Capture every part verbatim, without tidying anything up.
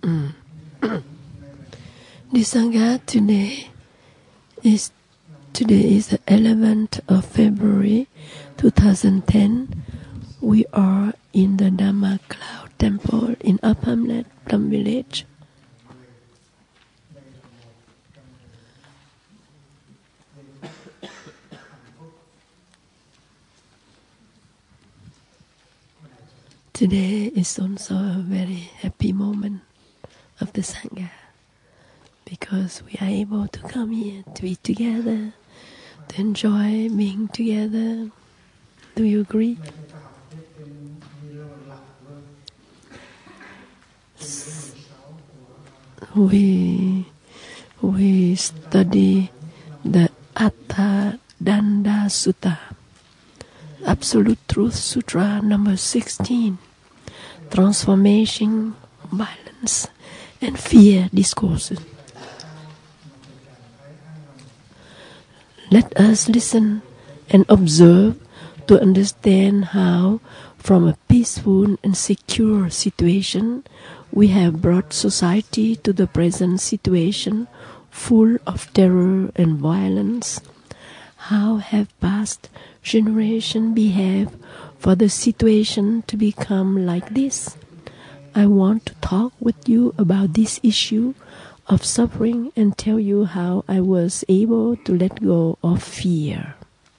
Mm. The Sangha today is today is the eleventh of February two thousand ten. We are in the Dhamma Cloud Temple in Upper Hamlet, Plum Village. Today is also a very happy moment of the Sangha because we are able to come here to be together, to enjoy being together. Do you agree? We we study the Atta Danda Sutta, Absolute Truth Sutra number sixteen, Transformation, Violence and Fear Discourses. Let us listen and observe to understand how, from a peaceful and secure situation, we have brought society to the present situation full of terror and violence. How have past generations behaved for the situation to become like this? I want to talk with you about this issue of suffering and tell you how I was able to let go of fear.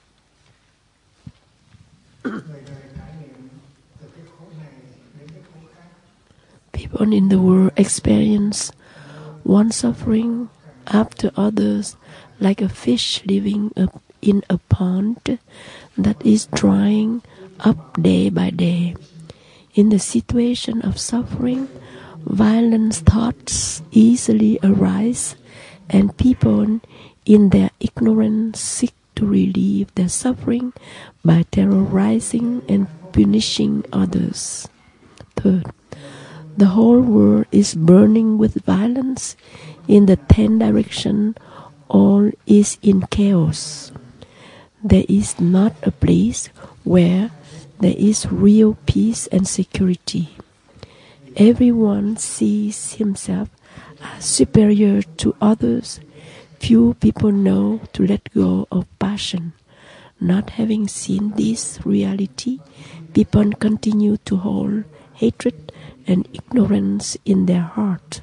People in the world experience one suffering after others, like a fish living up in a pond that is drying up day by day. In the situation of suffering, violent thoughts easily arise, and people in their ignorance seek to relieve their suffering by terrorizing and punishing others. Third, the whole world is burning with violence. In the ten directions, all is in chaos. There is not a place where there is real peace and security. Everyone sees himself as superior to others. Few people know to let go of passion. Not having seen this reality, people continue to hold hatred and ignorance in their heart.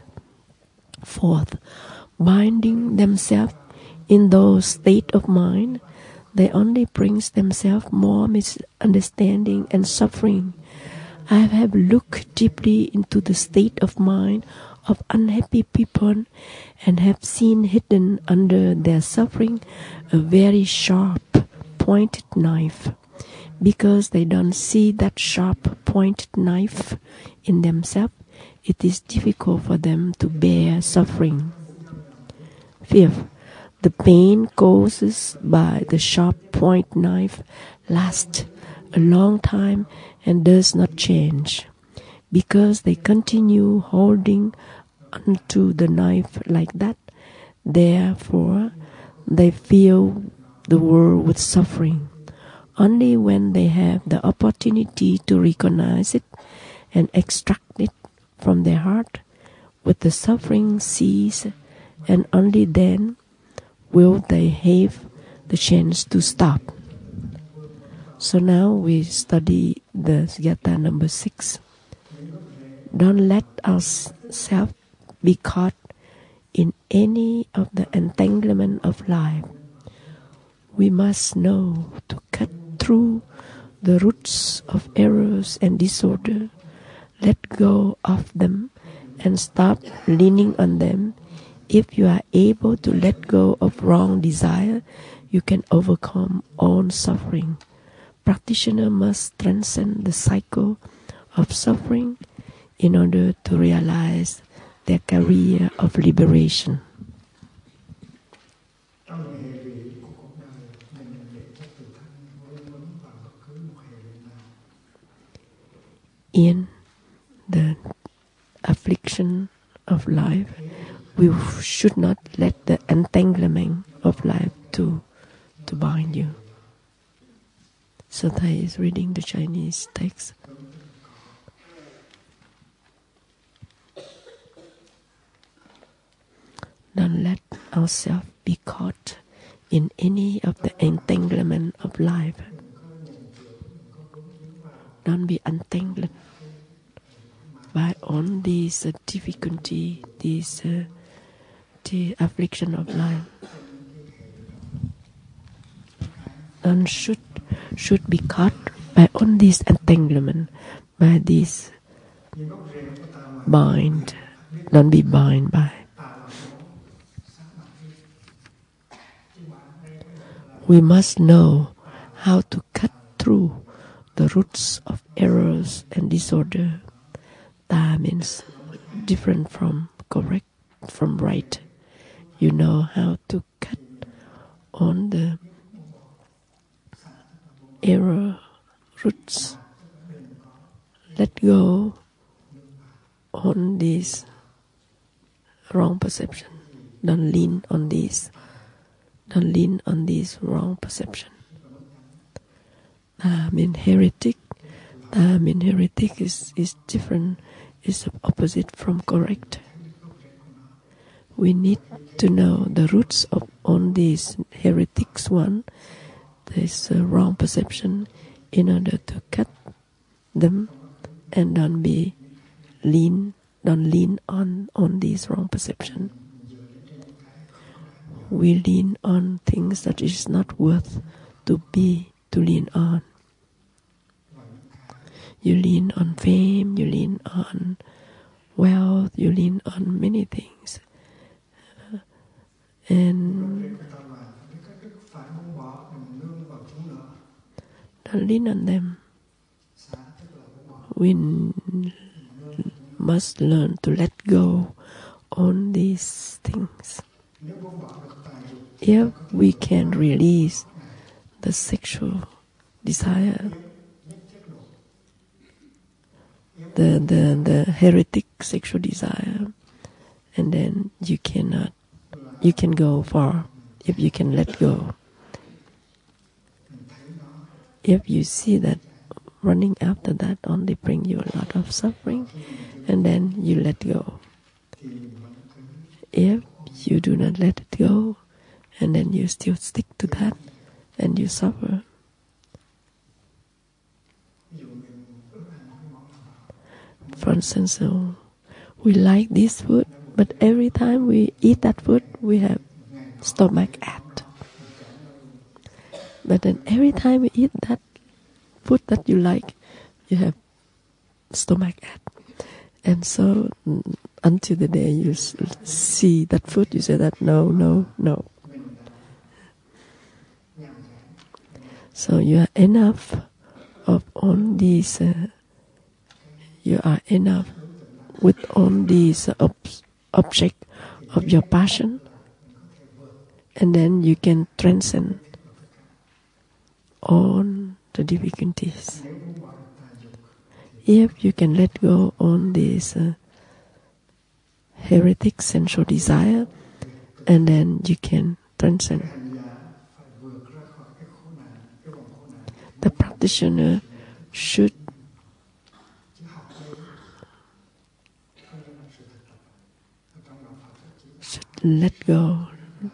Fourth, binding themselves in those state of mind, they only brings themselves more misunderstanding and suffering. I have looked deeply into the state of mind of unhappy people and have seen hidden under their suffering a very sharp, pointed knife. Because they don't see that sharp, pointed knife in themselves, it is difficult for them to bear suffering. Fifth, the pain caused by the sharp point knife lasts a long time and does not change, because they continue holding onto the knife like that. Therefore, they fill the world with suffering. Only when they have the opportunity to recognize it and extract it from their heart will the suffering cease, and only then will they have the chance to stop. So now we study the Sugata number six. Don't let ourselves be caught in any of the entanglement of life. We must know to cut through the roots of errors and disorder, let go of them and stop leaning on them. If you are able to let go of wrong desire, you can overcome all suffering. Practitioner must transcend the cycle of suffering in order to realize their career of liberation. In the affliction of life, we should not let the entanglement of life to, to bind you. So Thai is reading the Chinese text. ourselves be caught in any of the entanglement of life. Don't be entangled by all these uh, difficulty, these uh, the affliction of life. Don't should should be caught by all these entanglement, by this bind. Don't be bind by. We must know how to cut through the roots of errors and disorder. Ta means different from correct, from right. You know how to cut on the error roots. Let go on this wrong perception. Don't lean on this. Don't lean on this wrong perception. Ta mean heretic. Ta mean heretic is, is different, is opposite from correct. We need to know the roots of all these heretics one, this uh, wrong perception, in order to cut them and don't be lean, don't lean on on this wrong perception. We lean on things that is not worth to be, to lean on. You lean on fame, you lean on wealth, you lean on many things. Uh, and don't lean on them. We n- must learn to let go on these things. If we can release the sexual desire, the, the, the heretic sexual desire, and then you cannot, you can go far if you can let go. If you see that running after that only bring you a lot of suffering, and then you let go. If you do not let it go, and then you still stick to that, and you suffer. For instance, so we like this food, but every time we eat that food, we have stomach ache. But then every time we eat that food that you like, you have stomach ache. And so mm, until the day you s- see that food, you say that no, no, no. So you are enough of all these, uh, you are enough with all these uh, ob- object of your passion, and then you can transcend all the difficulties. If you can let go on this uh, heretic sensual desire, and then you can transcend. The practitioner should should let go.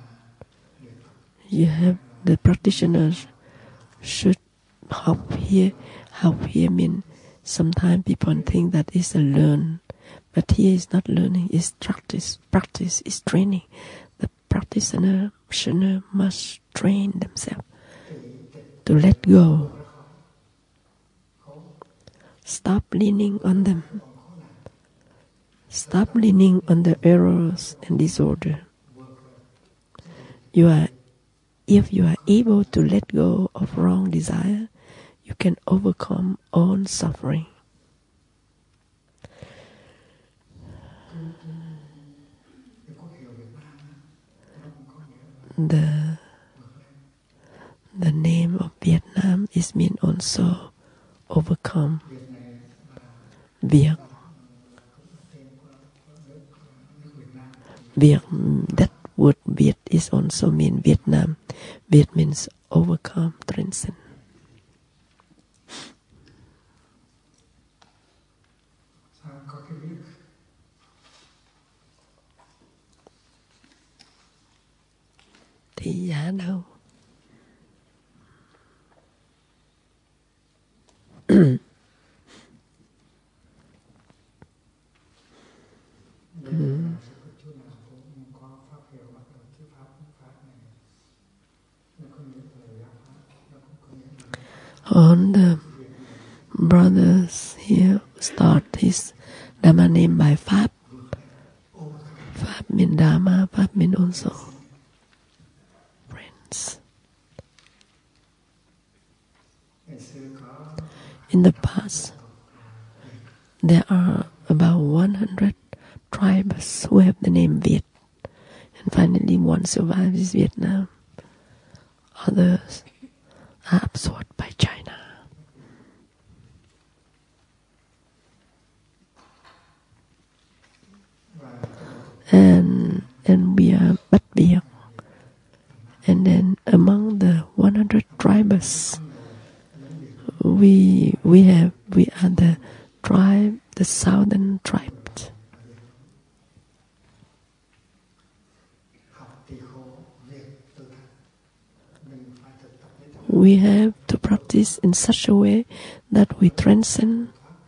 You have the practitioners should help here. Help here mean sometimes people think that is a learn, but here is not learning. It's practice. Practice is training. The practitioner practitioner must train themselves to let go. Stop leaning on them. Stop leaning on the errors and disorder. You are, if you are able to let go of wrong desire, you can overcome all suffering. The the name of Vietnam is mean also overcome. Viet. Viet, that word Viet is also mean Vietnam. Viet means overcome, transcend. ra đâu. All the brothers here start his Dhamma name by Pháp. Pháp means Dhamma, Pháp means also friends. In the past, there are about one hundred tribes who have the name Viet. And finally one survives is Vietnam. Others are absorbed by China. And and we are Bat Viet. And then among the one hundred tribes, we we have we are the tribe, the southern tribe. We have to practice in such a way that we transcend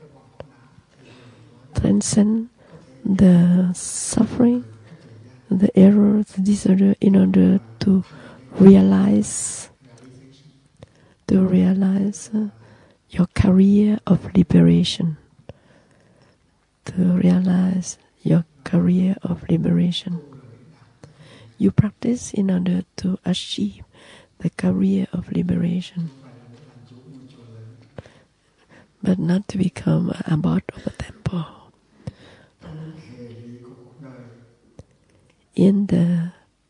transcend the suffering, the error, the disorder, in order to realize to realize uh, your career of liberation. To realize your career of liberation. You practice in order to achieve the career of liberation, but not to become an abbot of a temple. In the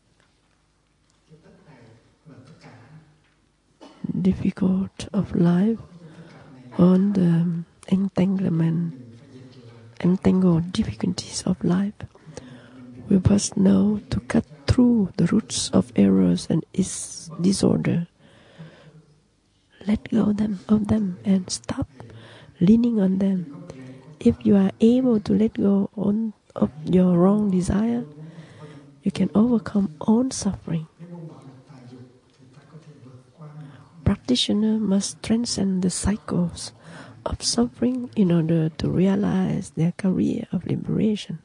difficult of life, on the entanglement, entangled difficulties of life, we must know to cut through the roots of errors and its disorder. Let go them of them and stop leaning on them. If you are able to let go on of your wrong desire, you can overcome all suffering. Practitioner must transcend the cycles of suffering in order to realize their career of liberation.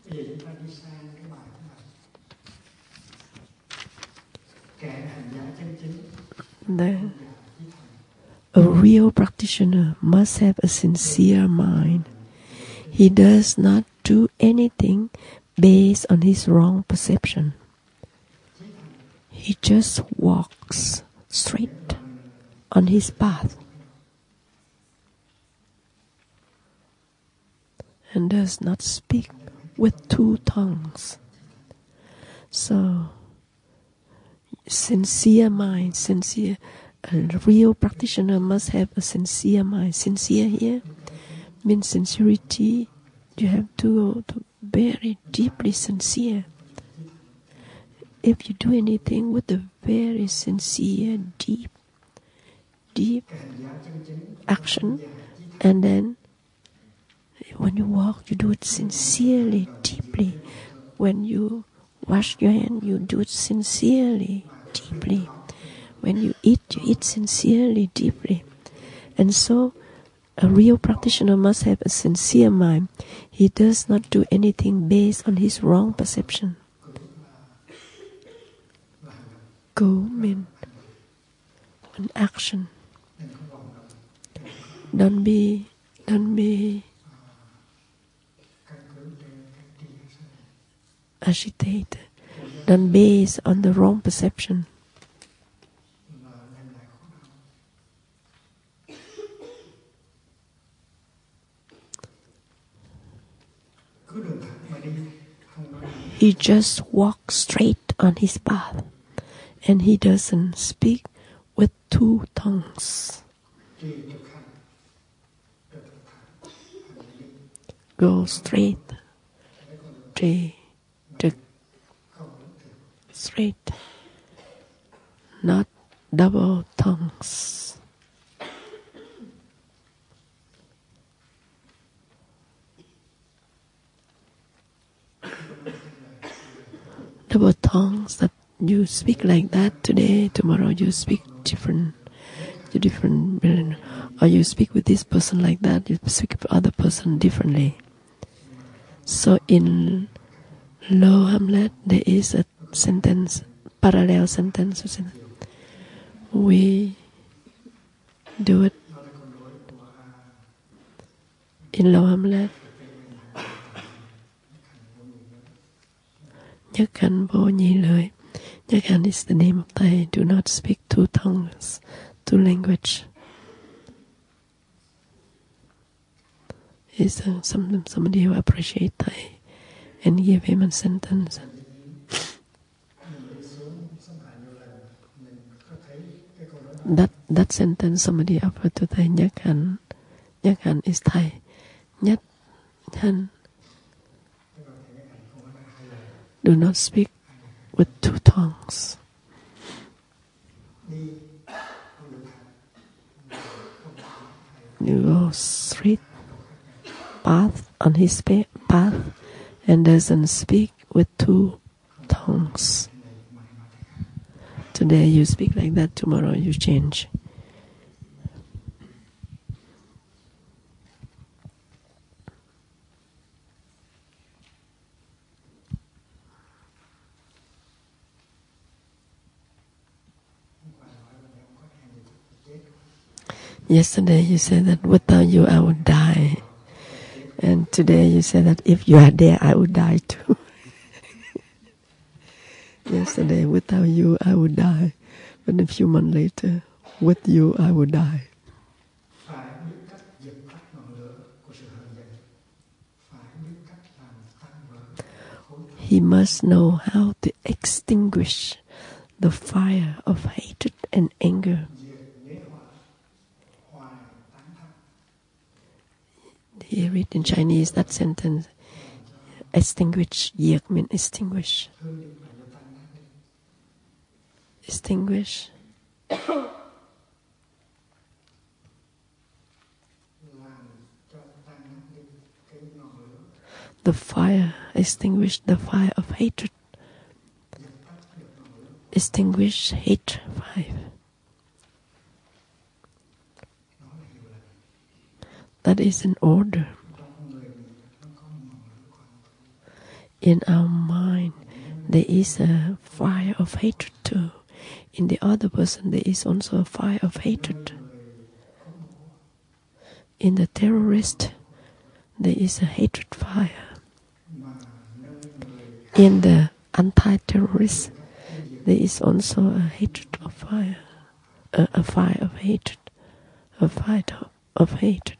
The, a real practitioner must have a sincere mind. He does not do anything based on his wrong perception. He just walks straight on his path and does not speak with two tongues. So, sincere mind, sincere, a real practitioner must have a sincere mind. Sincere here means sincerity. You have to go to very deeply sincere. If you do anything with a very sincere, deep, deep action, and then when you walk, you do it sincerely, deeply. When you wash your hand, you do it sincerely, deeply. When you eat, you eat sincerely, deeply. And so, a real practitioner must have a sincere mind. He does not do anything based on his wrong perception. Go means an action. Don't be, don't be agitated. Don't base on the wrong perception. He just walks straight on his path, and he doesn't speak with two tongues. Go straight, straight, straight, not double tongues. Double tongues, that you speak like that today, tomorrow you speak different, you different, or you speak with this person like that, you speak with other person differently. So in Low Hamlet there is a sentence, parallel sentence. We do it in Low Hamlet. Nhất Hạnh vô nhị lợi. Nhất Hạnh is the name of Thầy. Do not speak two tongues, two language. Is uh, some, somebody who appreciate Thầy and give him a sentence. That that sentence somebody offered to Thầy. Nhất Hạnh, Nhất Hạnh is Thầy. Nhất Hạnh. Do not speak with two tongues. You go straight path on his path and doesn't speak with two tongues. Today you speak like that, tomorrow you change. Yesterday you said that without you I would die. And today you said that if you are there I would die too. Yesterday without you I would die. But a few months later, with you I would die. He must know how to extinguish the fire of hatred and anger. He read in Chinese that sentence. Extinguish. Diệt means extinguish. Extinguish. The fire. Extinguish the fire of hatred. Extinguish hate fire. That is an order. In our mind, there is a fire of hatred too. In the other person, there is also a fire of hatred. In the terrorist, there is a hatred fire. In the anti-terrorist, there is also a hatred of fire, a, a fire of hatred, a fire of, of hatred.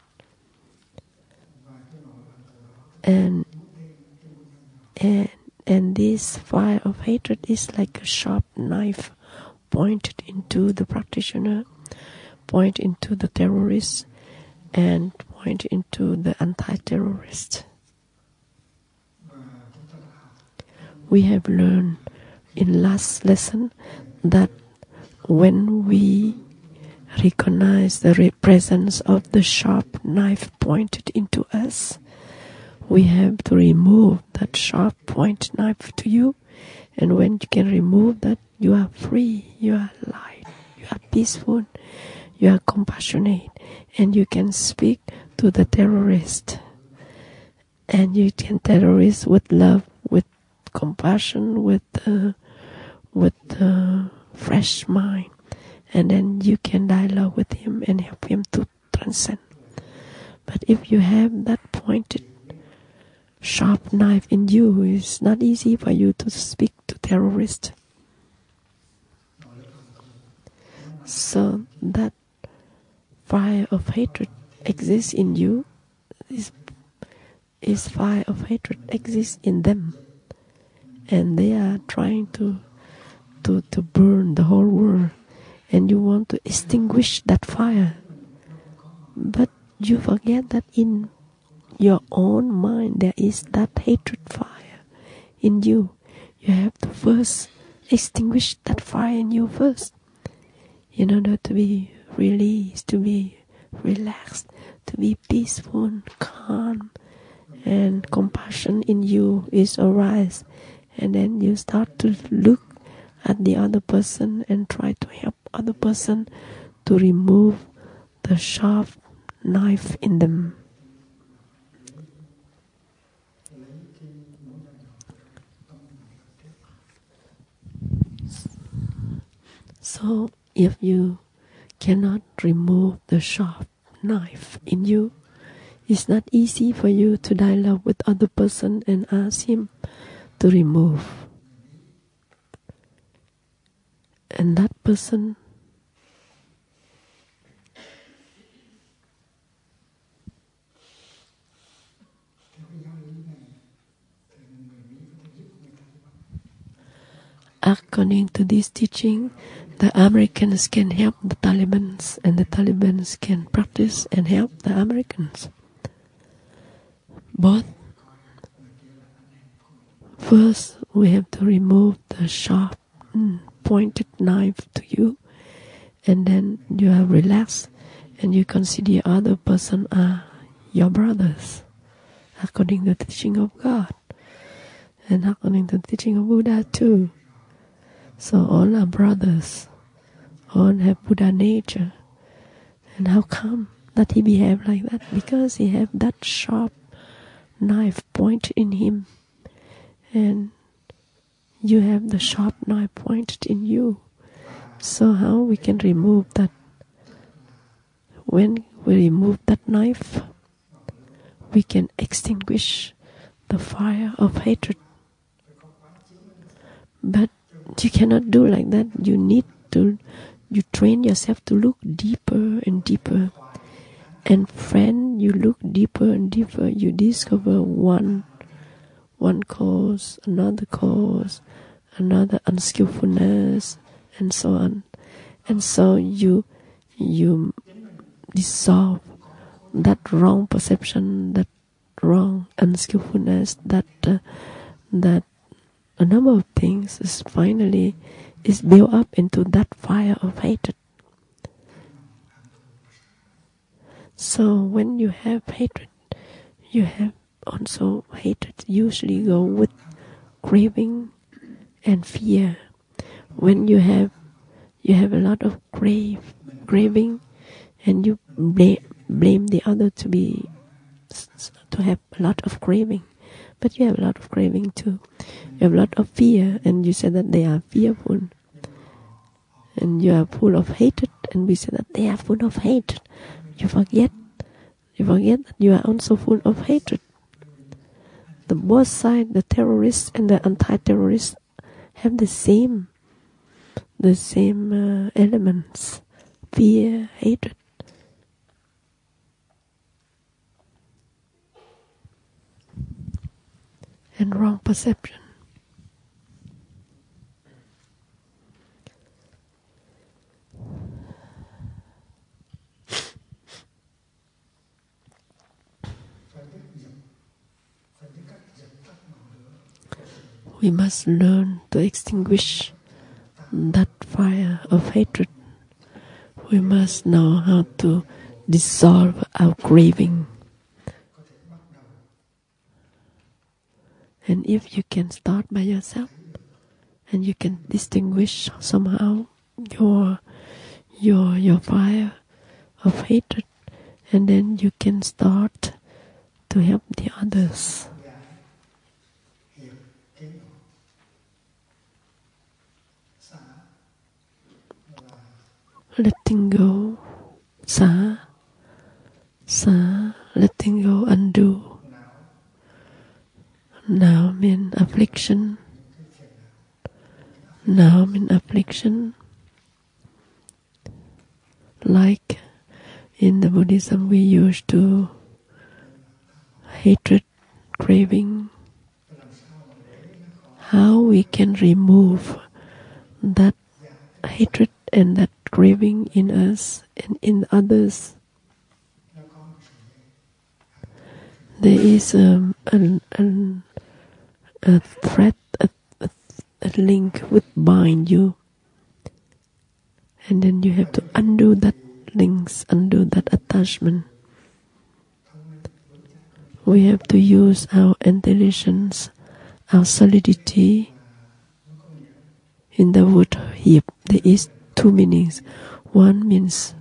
And, and and this fire of hatred is like a sharp knife pointed into the practitioner, point into the terrorist, and point into the anti-terrorist. We have learned in last lesson that when we recognize the presence of the sharp knife pointed into us, we have to remove that sharp point knife to you, and when you can remove that, you are free, you are light, you are peaceful, you are compassionate, and you can speak to the terrorist. And you can terrorist with love, with compassion, with uh, with uh, fresh mind, and then you can dialogue with him and help him to transcend. But if you have that pointed sharp knife in you, it's not easy for you to speak to terrorists. So that fire of hatred exists in you. This, this fire of hatred exists in them, and they are trying to to to burn the whole world, and you want to extinguish that fire, but you forget that in your own mind there is that hatred fire in you. You have to first extinguish that fire in you first, in order to be released, to be relaxed, to be peaceful, calm, and compassion in you is arise. And then you start to look at the other person and try to help other person to remove the sharp knife in them. So if you cannot remove the sharp knife in you, it's not easy for you to dialogue with other person and ask him to remove. And that person according to this teaching, the Americans can help the Taliban, and the Taliban can practice and help the Americans. Both. First, we have to remove the sharp, pointed knife to you, and then you are relaxed, and you consider other person are your brothers, according to the teaching of God, and according to the teaching of Buddha too. So all are brothers, all have Buddha nature. And how come that he behave like that? Because he have that sharp knife point in him, and you have the sharp knife pointed in you. So how we can remove that? When we remove that knife, we can extinguish the fire of hatred. But you cannot do like that. You need to, you train yourself to look deeper and deeper. And friend, you look deeper and deeper, you discover one, one cause, another cause, another unskillfulness, and so on. And so you, you dissolve that wrong perception, that wrong unskillfulness, that, uh, that a number of things is finally is built up into that fire of hatred. So when you have hatred, you have also hatred usually go with craving and fear. When you have you have a lot of crave craving, and you blame, blame the other to be to have a lot of craving, but you have a lot of craving too. You have a lot of fear, and you say that they are fearful. And you are full of hatred, and we say that they are full of hatred. You forget, you forget that you are also full of hatred. The both sides, the terrorists and the anti-terrorists, have the same, the same uh, elements: fear, hatred. And wrong perception. We must learn to extinguish that fire of hatred. We must know how to dissolve our craving. And if you can start by yourself, and you can distinguish somehow your your your fire of hatred, and then you can start to help the others. Letting go, sa, sa, letting go, undo. Now mean affliction. Now mean affliction. Like in the Buddhism we used to hatred, craving. How we can remove that hatred and that craving in us and in others. There is um, an, an, a thread, a, a, a link which bind you, and then you have to undo that links, undo that attachment. We have to use our intelligence, our solidity. In the word hip, there is two meanings. One means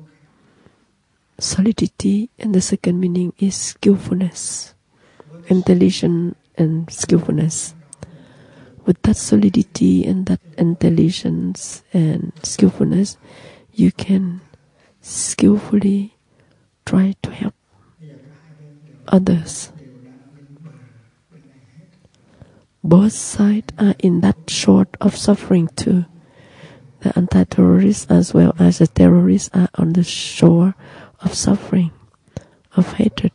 solidity, and the second meaning is skillfulness, intelligence and skillfulness. With that solidity and that intelligence and skillfulness, you can skillfully try to help others. Both sides are in that sort of suffering too. The anti-terrorists as well as the terrorists are on the shore of suffering, of hatred,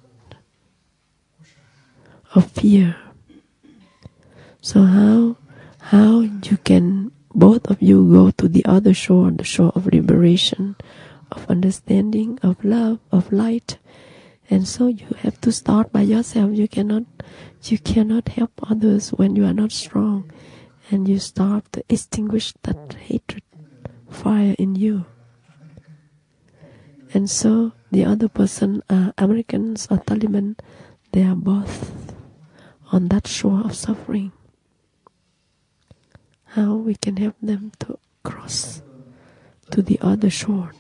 of fear. So how how you can, both of you, go to the other shore, the shore of liberation, of understanding, of love, of light. And so you have to start by yourself. You cannot you cannot help others when you are not strong, and you start to extinguish that hatred fire in you. And so the other person, uh, Americans or Taliban, they are both on that shore of suffering. How we can help them to cross to the other shore.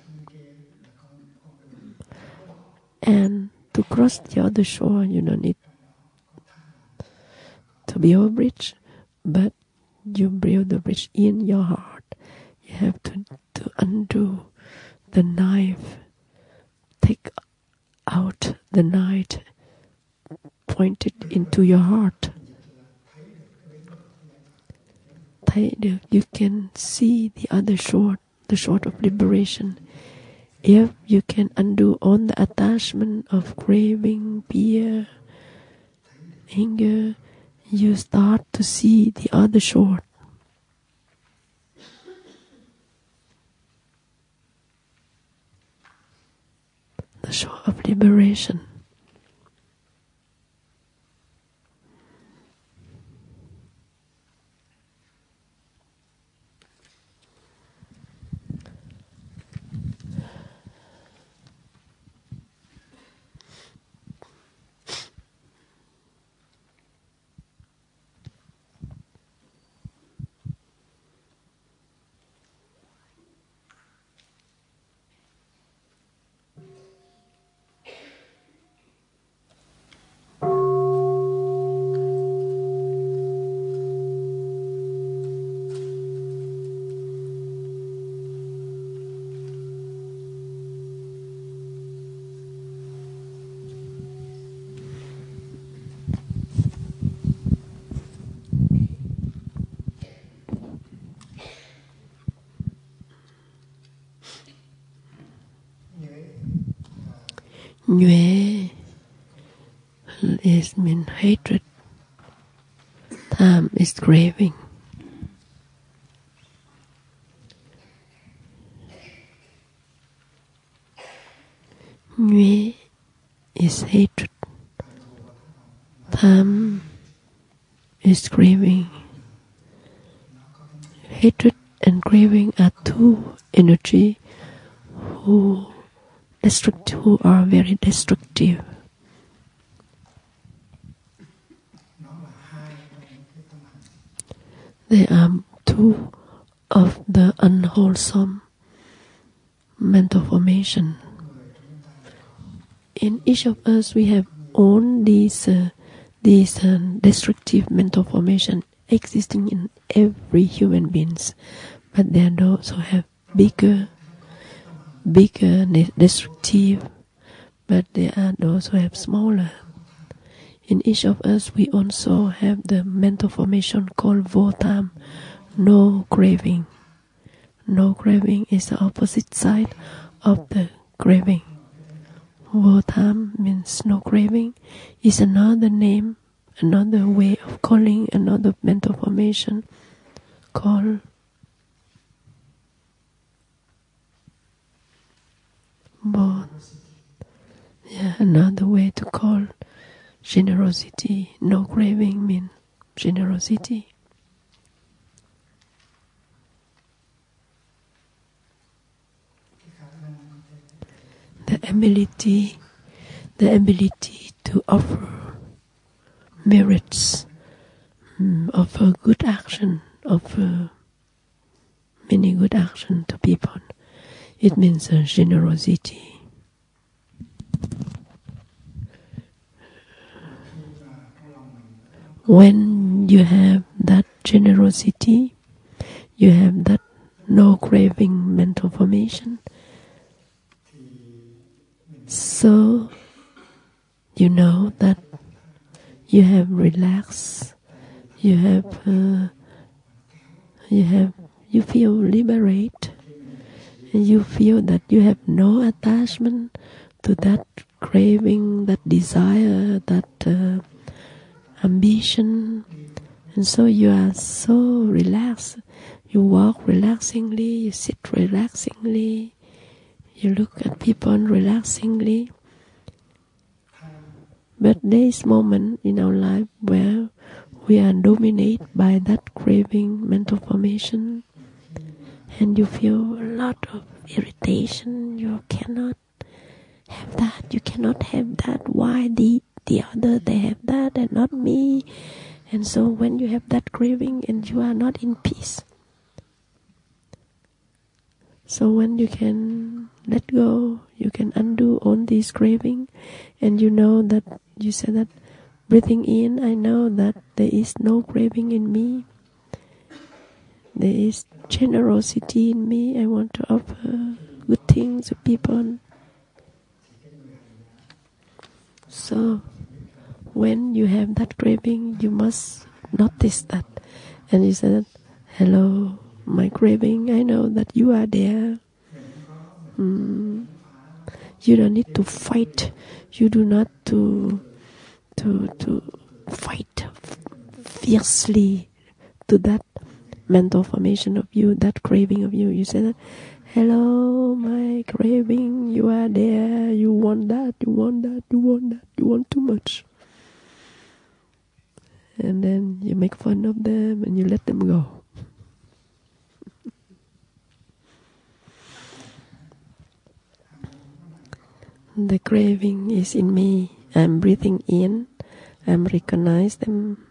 And to cross the other shore, you don't need to build a bridge, but you build the bridge in your heart. You have to, to undo the knife, take out the knife, point it into your heart. You can see the other shore, the shore of liberation. If you can undo all the attachment of craving, fear, anger, you start to see the other shore. The shore of liberation. Nhuế is mean hatred. Tham is craving. Nhuế is hatred. Tham is craving. Hatred and craving are two energy who destructive, who are very destructive. They are two of the unwholesome mental formation. In each of us, we have all these uh, these uh, destructive mental formation existing in every human beings, but they also have bigger. bigger, destructive, but they are also have smaller. In each of us, we also have the mental formation called Vô-tham, no craving. No craving is the opposite side of the craving. Vô-tham means no craving, is another name, another way of calling another mental formation called Bon. Yeah, another way to call generosity. No craving means generosity. The ability, the ability to offer merits, um, offer good action, offer many good actions to people. It means uh, generosity. When you have that generosity, you have that no craving mental formation. So you know that you have relaxed, you have, uh, you have, you feel liberated, and you feel that you have no attachment to that craving, that desire, that uh, ambition, and so you are so relaxed. You walk relaxingly, you sit relaxingly, you look at people relaxingly. But there is moment in our life where we are dominated by that craving mental formation, and you feel a lot of irritation. You cannot have that, you cannot have that. Why the the other they have that and not me? And so when you have that craving and you are not in peace, so when you can let go, you can undo all this craving, and you know that you say that breathing in, I know that there is no craving in me. There is generosity in me. I want to offer good things to people. So when you have that craving, you must notice that. And you say that, hello, my craving, I know that you are there. Mm. You don't need to fight. You do not to to to fight fiercely to that mental formation of you, that craving of you. You say that, hello, my craving, you are there. You want that, you want that, you want that, you want too much. And then you make fun of them and you let them go. The craving is in me. I'm breathing in. I'm recognize them.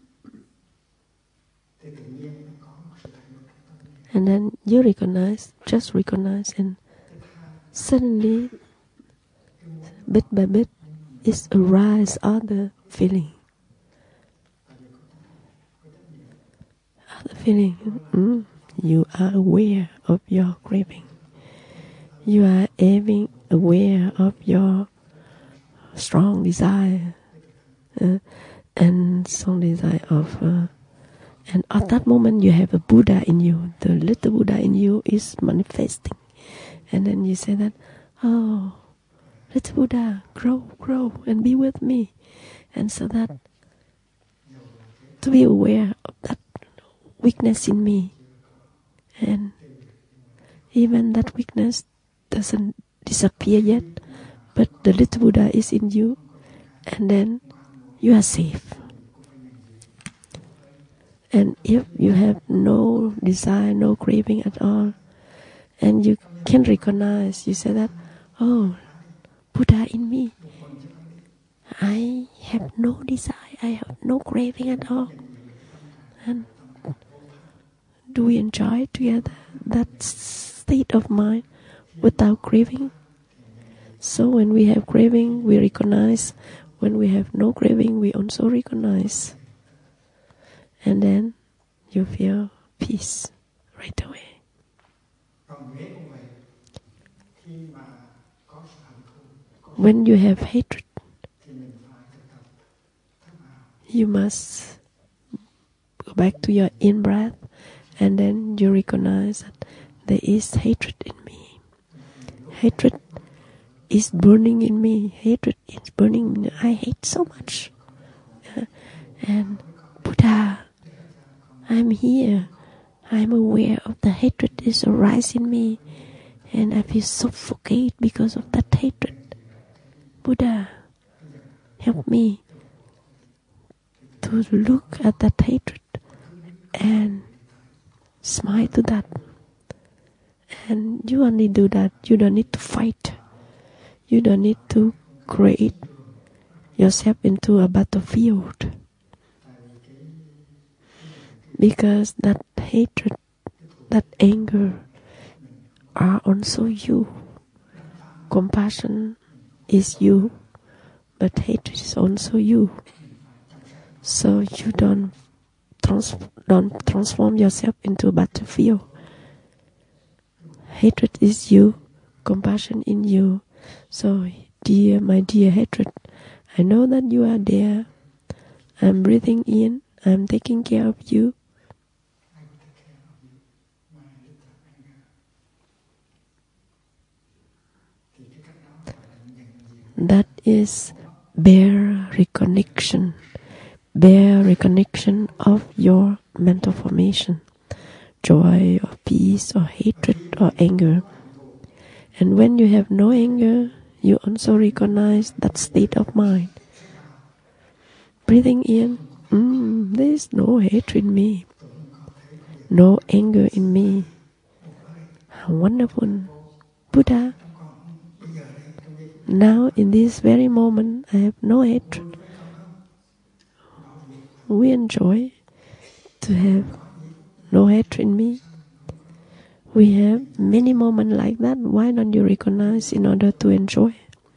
And then you recognize, just recognize, and suddenly, bit by bit, it arises other feeling. Other feeling. Mm, you are aware of your craving. You are even aware of your strong desire, uh, and strong desire of, uh, and at that moment you have a Buddha in you. The little Buddha in you is manifesting, and then you say that, oh, little Buddha, grow, grow, and be with me, and so that to be aware of that weakness in me, and even that weakness doesn't disappear yet, but the little Buddha is in you, and then you are safe. And if you have no desire, no craving at all, and you can recognize, you say that, oh, Buddha in me, I have no desire, I have no craving at all. And do we enjoy together that state of mind without craving? So when we have craving, we recognize. When we have no craving, we also recognize. And then you feel peace right away. When you have hatred, you must go back to your in-breath, and then you recognize that there is hatred in me. Hatred is burning in me. Hatred is burning in me. I hate so much. Uh, and Buddha, I'm here. I'm aware of the hatred is arising in me. And I feel suffocate because of that hatred. Buddha, help me to look at that hatred and smile to that. And you only do that. You don't need to fight. You don't need to create yourself into a battlefield. Because that hatred that anger are also you. Compassion is you, but hatred is also you. So you don't, trans- don't transform yourself into a battlefield. Hatred is you, compassion in you. So, dear, my dear hatred, I know that you are there. I'm breathing in. I'm taking care of you. That is bare reconnection. Bare reconnection of your mental formation. Joy or peace or hatred or anger. And when you have no anger, you also recognize that state of mind. Breathing in, mm, there is no hatred in me, no anger in me. How wonderful. Buddha, now in this very moment I have no hatred. We enjoy to have no hatred in me. We have many moments like that. Why don't you recognize in order to enjoy?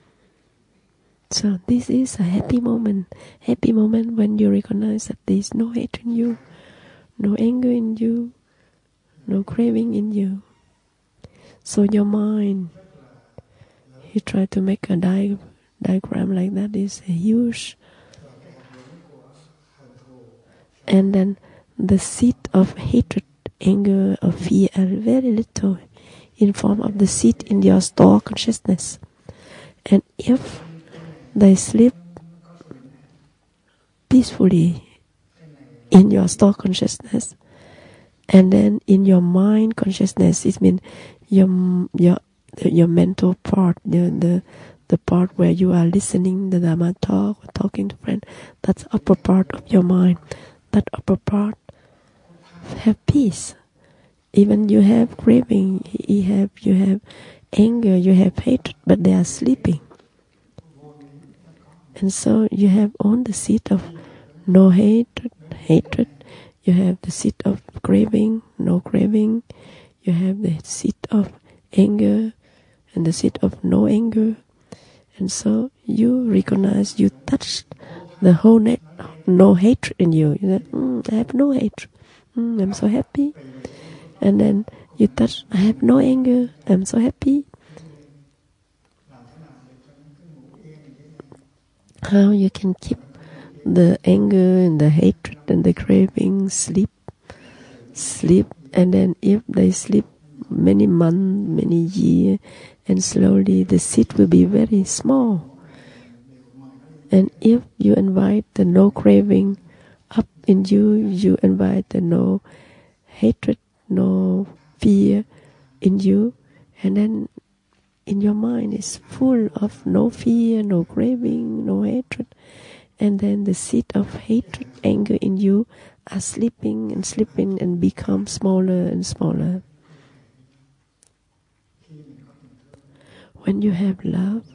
So this is a happy moment. Happy moment when you recognize that there is no hatred in you, no anger in you, no craving in you. So your mind, you try to make a di- diagram like that, is huge. And then the seed of hatred, anger, or fear are very little in form of the seed in your store consciousness. And if they sleep peacefully in your store consciousness, and then in your mind consciousness, it means your your your mental part, the the the part where you are listening the Dharma talk or talking to friends. That's upper part of your mind. That upper part have peace. Even you have craving, you have you have anger, you have hatred, but they are sleeping. And so you have on the seat of no hatred, hatred. You have the seat of craving, no craving. You have the seat of anger and the seat of no anger. And so you recognize, you touch the whole net, no hatred in you. You say, mm, I have no hatred. Mm, I'm so happy. And then you touch, I have no anger. I'm so happy. How you can keep the anger and the hatred and the craving sleep, sleep, and then if they sleep many months, many years, and slowly the seed will be very small. And if you invite the no craving up in you, you invite the no hatred, no fear in you, and then in your mind is full of no fear, no craving, no hatred. And then the seed of hatred, anger in you are sleeping and sleeping and become smaller and smaller. When you have love,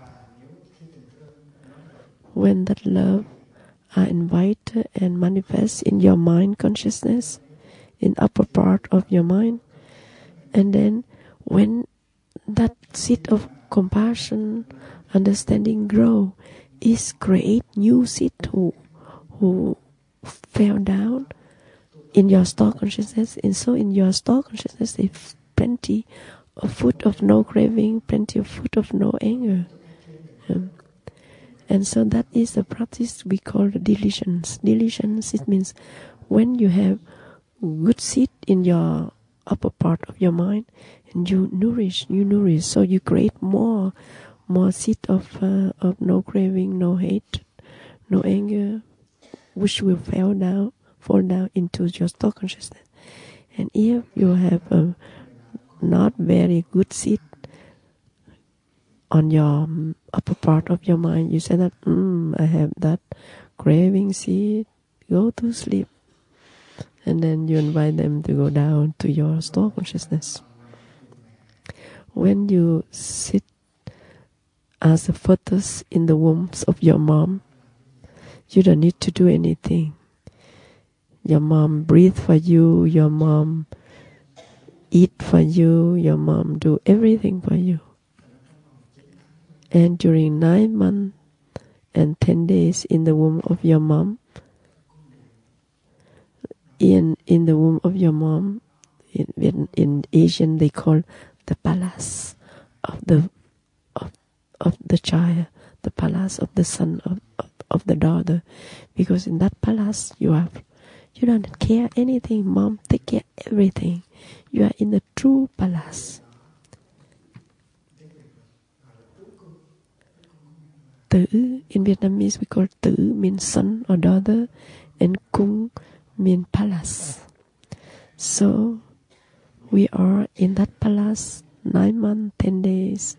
when that love are invited and manifest in your mind consciousness, in upper part of your mind, and then when that seed of compassion, understanding grow, is create new seed who who fell down in your store consciousness. And so in your store consciousness is plenty of food of no craving, plenty of food of no anger. Um, and so that is the practice we call diligence. Diligence, it means when you have good seed in your upper part of your mind, and you nourish, you nourish, so you create more, more seed of uh, of no craving, no hate, no anger, which will fall down, fall down into your store consciousness. And if you have a not very good seed on your upper part of your mind, you say that, mm, I have that craving seed, go to sleep. And then you invite them to go down to your store consciousness. When you sit as a fetus in the womb of your mom, you don't need to do anything. Your mom breathes for you, your mom eat for you, your mom do everything for you. And during nine months and ten days in the womb of your mom, in in the womb of your mom, in in, in Asian they call the palace of the of, of the child, the palace of the son of, of, of the daughter, because in that palace you have you don't care anything, mom take care everything. You are in the true palace. Tử, in Vietnamese we call tử means son or daughter, and cung means palace. So we are in that palace nine months, ten days.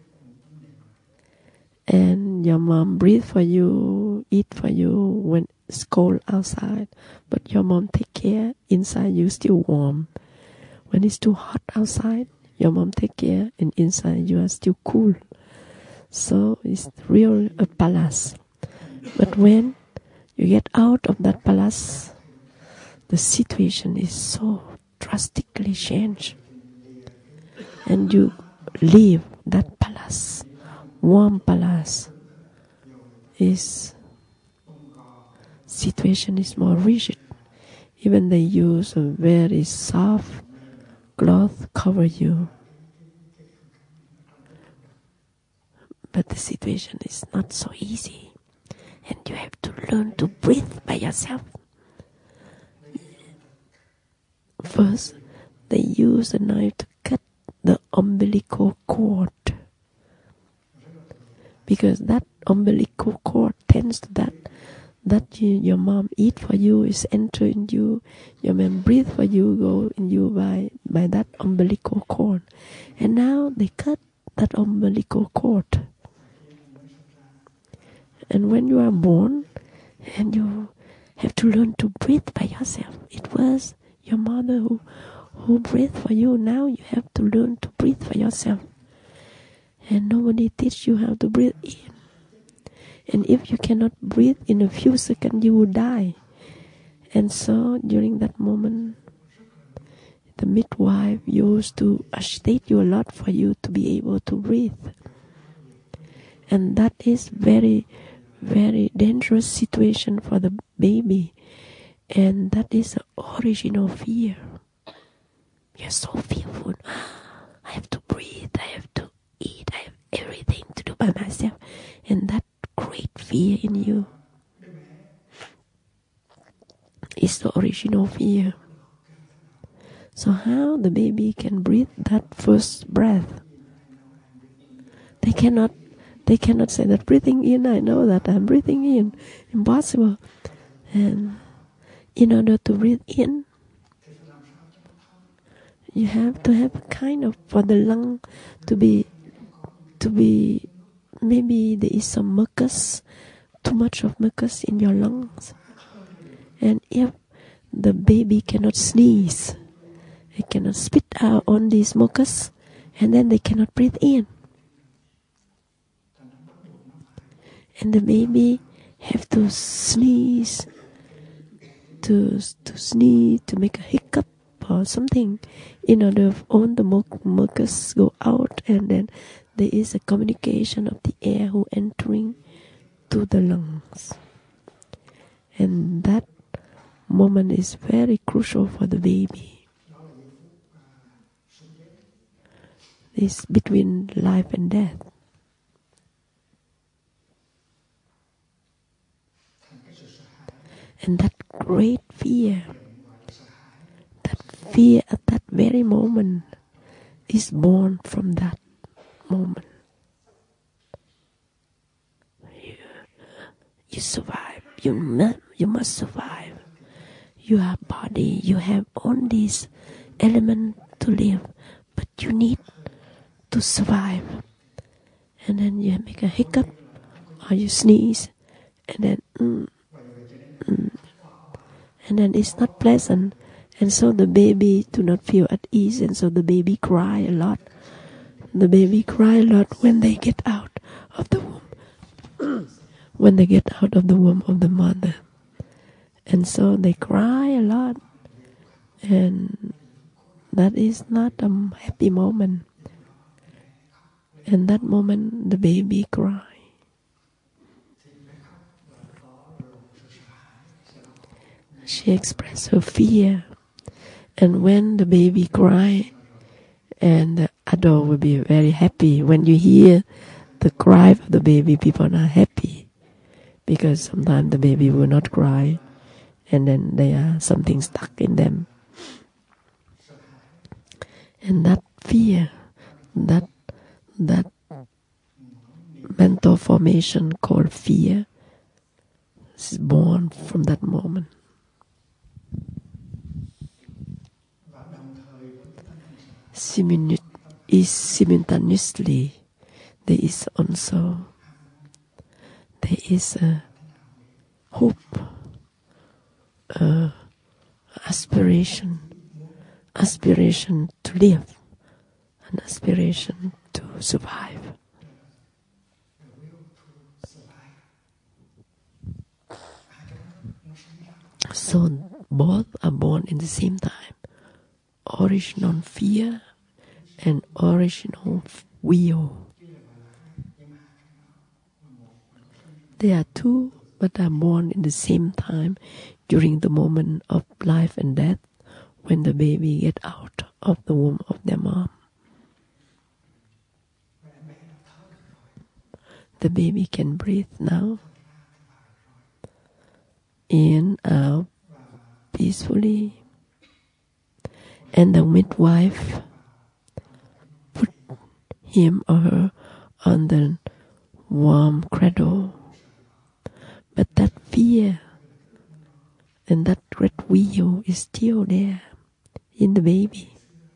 And your mom breathe for you, eat for you when it's cold outside. But your mom take care, inside you still warm. When it's too hot outside, your mom take care, and inside you are still cool. So it's real a palace. But when you get out of that palace, the situation is so drastically changed. And you leave that palace, warm palace, is situation is more rigid. Even they use a very soft cloth cover you. But the situation is not so easy. And you have to learn to breathe by yourself. First, they use a knife to cut the umbilical cord. Because that umbilical cord tends to that that you, your mom eat for you is entering you, your mom breathe for you, go in you by, by that umbilical cord. And now they cut that umbilical cord. And when you are born, and you have to learn to breathe by yourself. It was your mother who, who breathed for you. Now you have to learn to breathe for yourself. And nobody teach you how to breathe in. And if you cannot breathe in a few seconds, you will die. And so during that moment, the midwife used to agitate you a lot for you to be able to breathe. And that is very, very dangerous situation for the baby. And that is the original fear. You're so fearful. I have to breathe, I have to eat, I have everything to do by myself. And that great fear in you is the original fear. So how the baby can breathe that first breath? They cannot they cannot say that breathing in, I know that I'm breathing in. Impossible. And in order to breathe in, you have to have a kind of, for the lung to be to be maybe there is some mucus, too much of mucus in your lungs. And if the baby cannot sneeze, they cannot spit out on these mucus, and then they cannot breathe in. And the baby have to sneeze, to, to sneeze, to make a hiccup or something, in order for all the mucus go out, and then there is a communication of the air who entering to the lungs. And that moment is very crucial for the baby. It's between life and death. And that great fear, that fear at that very moment is born from that moment. You, you survive. You must, you must survive. You have body. You have all these elements to live, but you need to survive. And then you make a hiccup, or you sneeze, and then mm, mm, and then it's not pleasant, and so the baby do not feel at ease, and so the baby cry a lot. The baby cry a lot when they get out of the womb. When they get out of the womb of the mother. And so they cry a lot. And that is not a happy moment. And that moment the baby cry. She expressed her fear. And when the baby cry, and the adult will be very happy. When you hear the cry of the baby, people are not happy. Because sometimes the baby will not cry. And then there are something stuck in them. And that fear, that that mental formation called fear is born from that moment. Simul- is simultaneously there is also there is a hope, a aspiration, aspiration to live, an aspiration to survive. So both are born in the same time. Original fear and original will. They are two, but are born in the same time during the moment of life and death, when the baby get out of the womb of their mom. The baby can breathe now. In, out, peacefully. And the midwife put him or her on the warm cradle. But that fear and that great will is still there in the baby.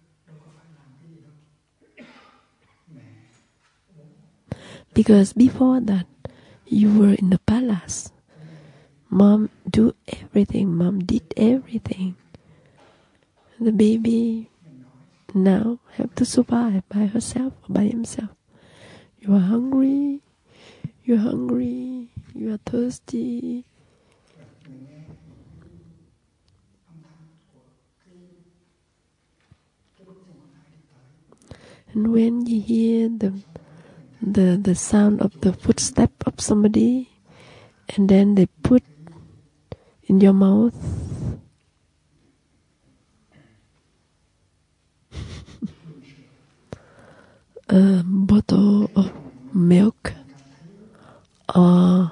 Because before that, you were in the palace. Mom do everything. Mom did everything. The baby now have to survive by herself or by himself. You are hungry. You are hungry. You are thirsty. And when you hear the the the sound of the footstep of somebody, and then they put in your mouth a bottle of milk or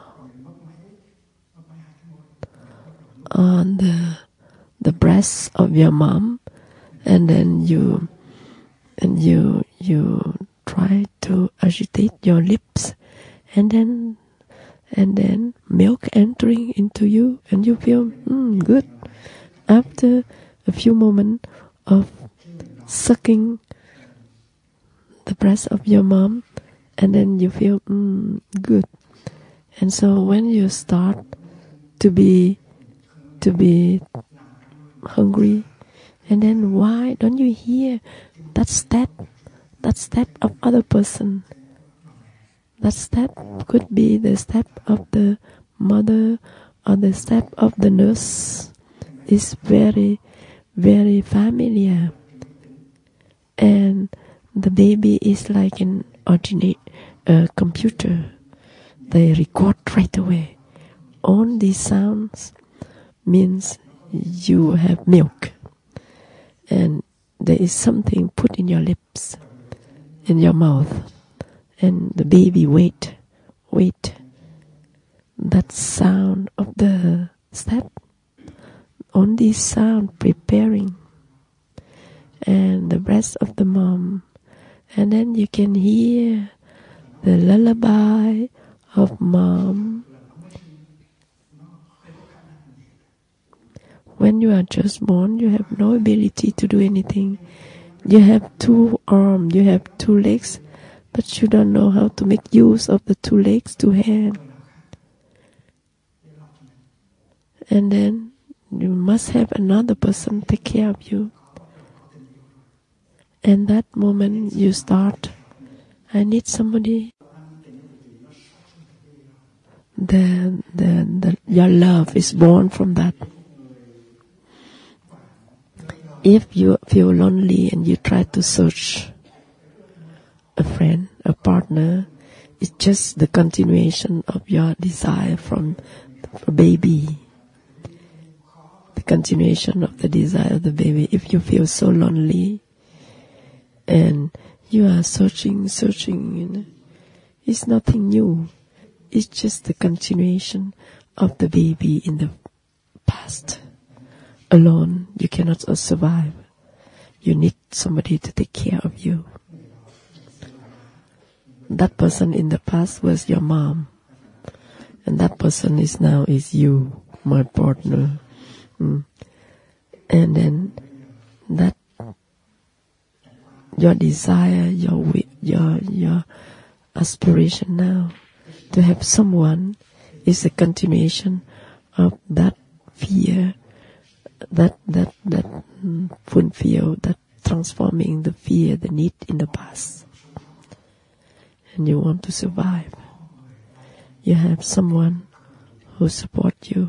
on the the breast of your mom, and then you and you you try to agitate your lips, and then and then milk entering into you, and you feel mm, good. After a few moments of sucking the breast of your mom, and then you feel mm, good. And so when you start to be to be hungry, and then why don't you hear that step, that step of other person? That step could be the step of the mother or the step of the nurse. Is very, very familiar. And the baby is like an ordinate uh, computer. They record right away. All these sounds means you have milk. And there is something put in your lips, in your mouth. And the baby wait, wait. That sound of the step, on this sound preparing, and the breast of the mom, and then you can hear the lullaby of mom. When you are just born, you have no ability to do anything. You have two arms, you have two legs, but you don't know how to make use of the two legs, two hands. And then you must have another person take care of you. And that moment you start, I need somebody. The, the, the, your love is born from that. If you feel lonely and you try to search a friend, a partner, it's just the continuation of your desire from a baby. The continuation of the desire of the baby. If you feel so lonely and you are searching, searching, you know, it's nothing new. It's just the continuation of the baby in the past. Alone, you cannot survive. You need somebody to take care of you. That person in the past was your mom. And that person is now is you, my partner. Mm. And then that your desire, your your your aspiration now to have someone is a continuation of that fear, that that that mm, fulfill, that transforming the fear, the need in the past. And you want to survive. You have someone who supports you.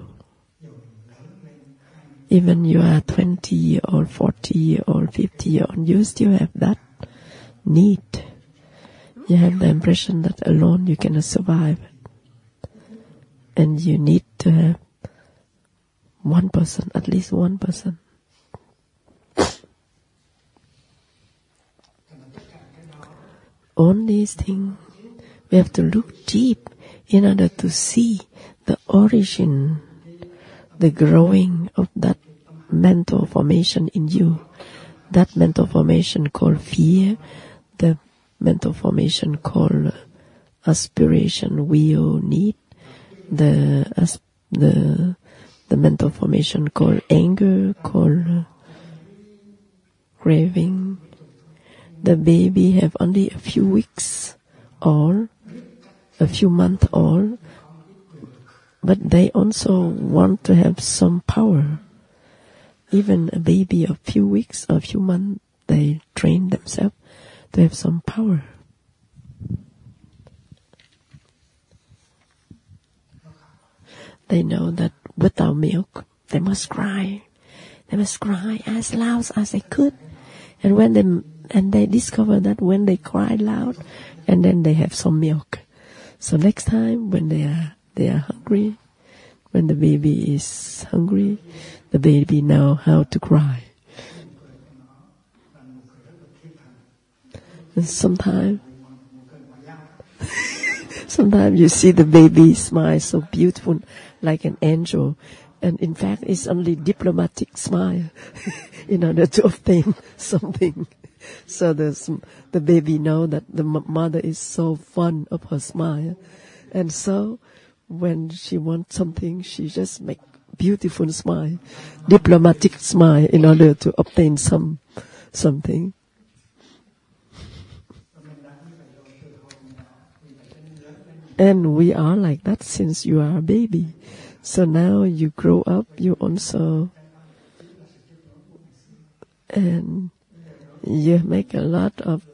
Even you are twenty year old, forty year old, fifty year old, you still have that need. You have the impression that alone you cannot survive. And you need to have one person, at least one person. On these things, we have to look deep in order to see the origin, the growing of that mental formation in you. That mental formation called fear, the mental formation called aspiration, will, need, the as, the the mental formation called anger, called craving. The baby have only a few weeks old, a few months old, but they also want to have some power. Even a baby of few weeks or few months, they train themselves to have some power. They know that without milk, they must cry. They must cry as loud as they could. And when they and they discover that when they cry loud, and then they have some milk. So next time when they are they are hungry, when the baby is hungry, the baby know how to cry. And sometimes, sometimes you see the baby smile so beautiful, like an angel, and in fact it's only diplomatic smile in order to obtain something. So the the baby know that the mother is so fond of her smile, and so when she wants something, she just make beautiful smile, diplomatic smile in order to obtain some something. And we are like that since you are a baby. So now you grow up, you also and you make a lot of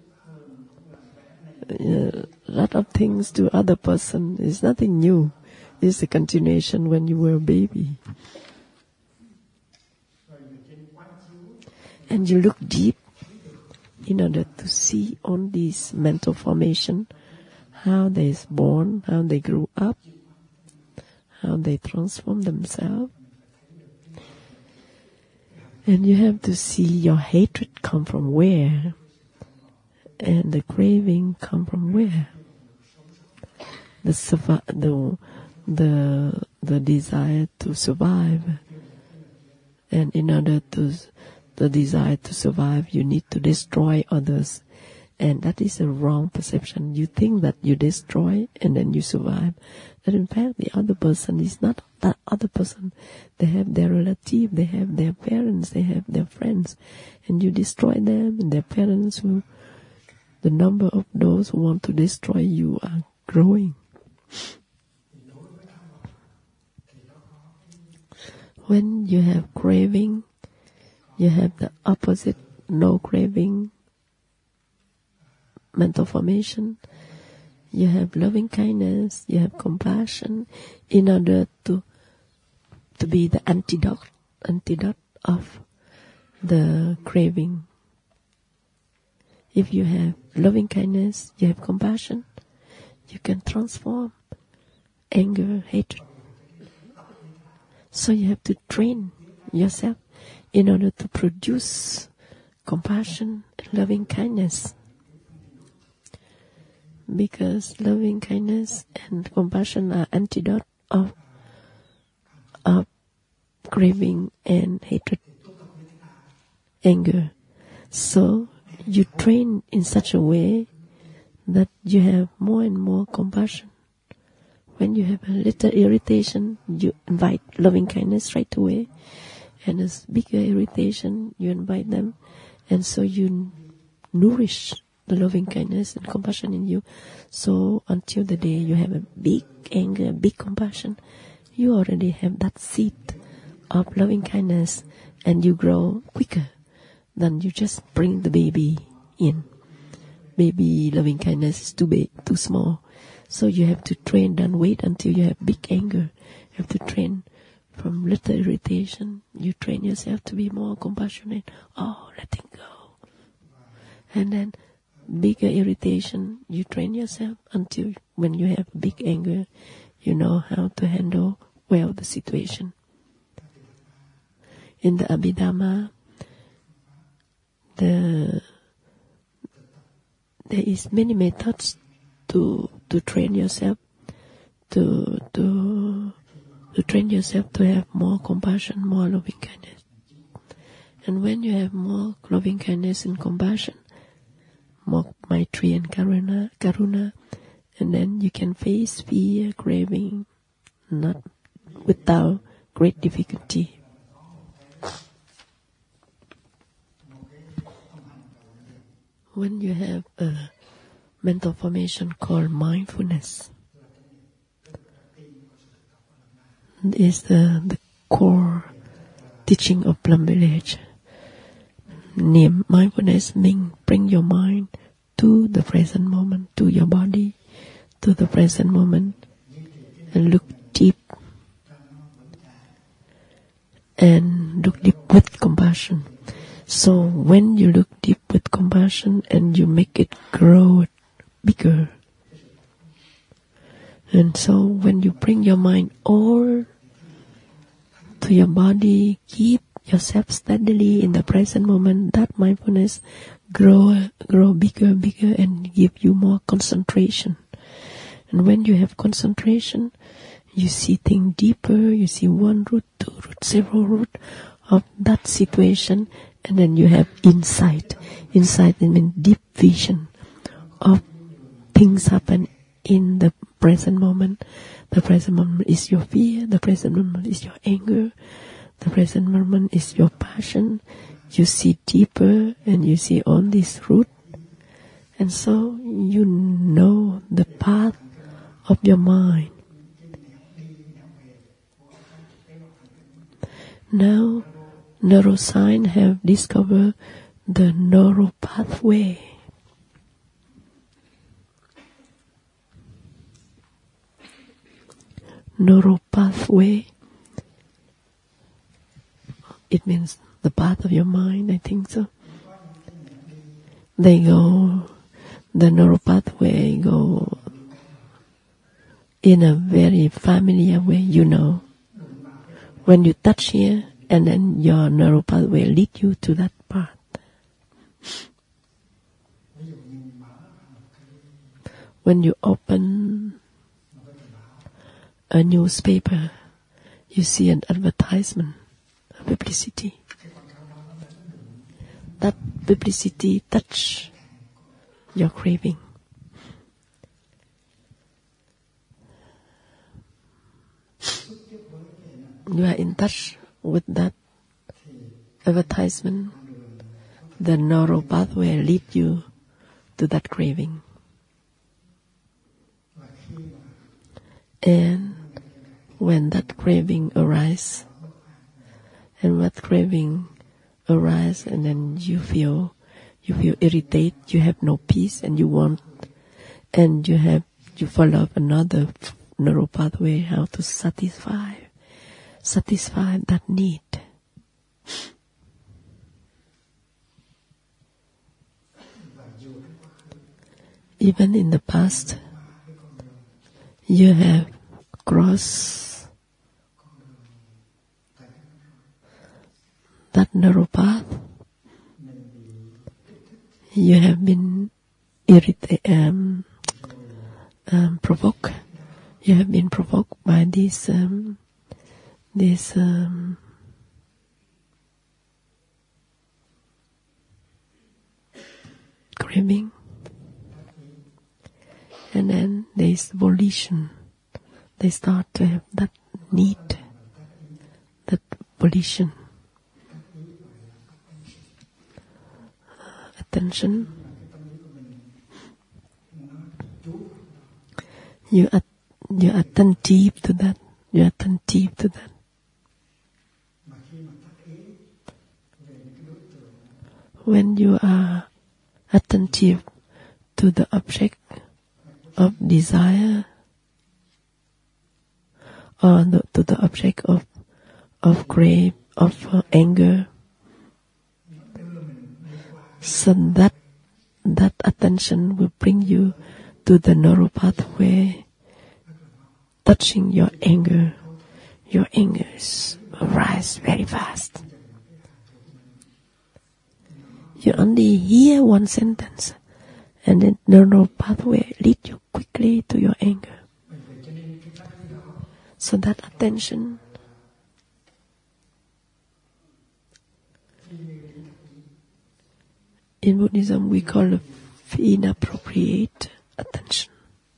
a lot of things to other person. It's nothing new. It's a continuation when you were a baby. And you look deep in order to see on this mental formation, how they is born, how they grew up, how they transform themselves. And you have to see your hatred come from where, and the craving come from where. The the the the desire to survive, and in order to the desire to survive, you need to destroy others, and that is a wrong perception. You think that you destroy and then you survive, but in fact the other person is not that other person. They have their relative, they have their parents, they have their friends, and you destroy them, and their parents who, the number of those who want to destroy you are growing. When you have craving, you have the opposite, no craving, mental formation. You have loving kindness, you have compassion, in order to to be the antidote, antidote of the craving. If you have loving kindness, you have compassion, you can transform anger, hatred. So you have to train yourself in order to produce compassion and loving kindness. Because loving kindness and compassion are antidote of, of craving and hatred, anger. So you train in such a way that you have more and more compassion. When you have a little irritation, you invite loving kindness right away. And a bigger irritation, you invite them. And so you nourish the loving kindness and compassion in you. So until the day you have a big anger, big compassion, you already have that seed of loving kindness, and you grow quicker than you just bring the baby in. Baby loving kindness is too big, too small. So you have to train, don't wait until you have big anger. You have to train from little irritation. You train yourself to be more compassionate. Oh, letting go. And then bigger irritation, you train yourself until when you have big anger, you know how to handle well the situation. In the Abhidhamma, the there is many methods to to train yourself to to to train yourself to have more compassion, more loving kindness. And when you have more loving kindness and compassion, more Maitri and Karuna, Karuna, and then you can face fear, craving, not without great difficulty. When you have a mental formation called mindfulness, is the, the core teaching of Plum Village. Niệm mindfulness means bring your mind to the present moment, to your body, to the present moment, and look deep. And look deep with compassion. So when you look deep with compassion and you make it grow bigger, and so when you bring your mind all to your body, keep yourself steadily in the present moment, that mindfulness grow, grow bigger, bigger, and give you more concentration. And when you have concentration, you see things deeper, you see one root, two root, several root of that situation, and then you have insight. Insight means deep vision of things happen in the present moment. The present moment is your fear, the present moment is your anger, the present moment is your passion. You see deeper and you see all this root. And so you know the path of your mind. Now, neuroscience have discovered the neural pathway. Neural pathway. It means the path of your mind, I think so. They go, the neural pathway go in a very familiar way, you know. When you touch here, and then your neural pathway lead you to that path. When you open a newspaper, you see an advertisement, a publicity. That publicity touch your craving. You are in touch with that advertisement. The neural pathway lead you to that craving. And when that craving arises, and what craving arises, and then you feel, you feel irritated, you have no peace, and you want, and you have, you follow up another neural pathway how to satisfy, satisfy that need. even in the past, you have crossed that narrow path. You have been irritated, um, um, provoked. You have been provoked by this, um, this, um, craving. And then there is volition. They start to have that need, that volition, uh, attention. You are, you are attentive to that. You are attentive to that. When you are attentive to the object of desire, or the, to the object of of grave, of uh, anger, so that that attention will bring you to the narrow pathway, touching your anger. Your anger will rise very fast. You only hear one sentence, and the narrow pathway lead you quickly to your anger. So that attention in Buddhism we call it inappropriate attention.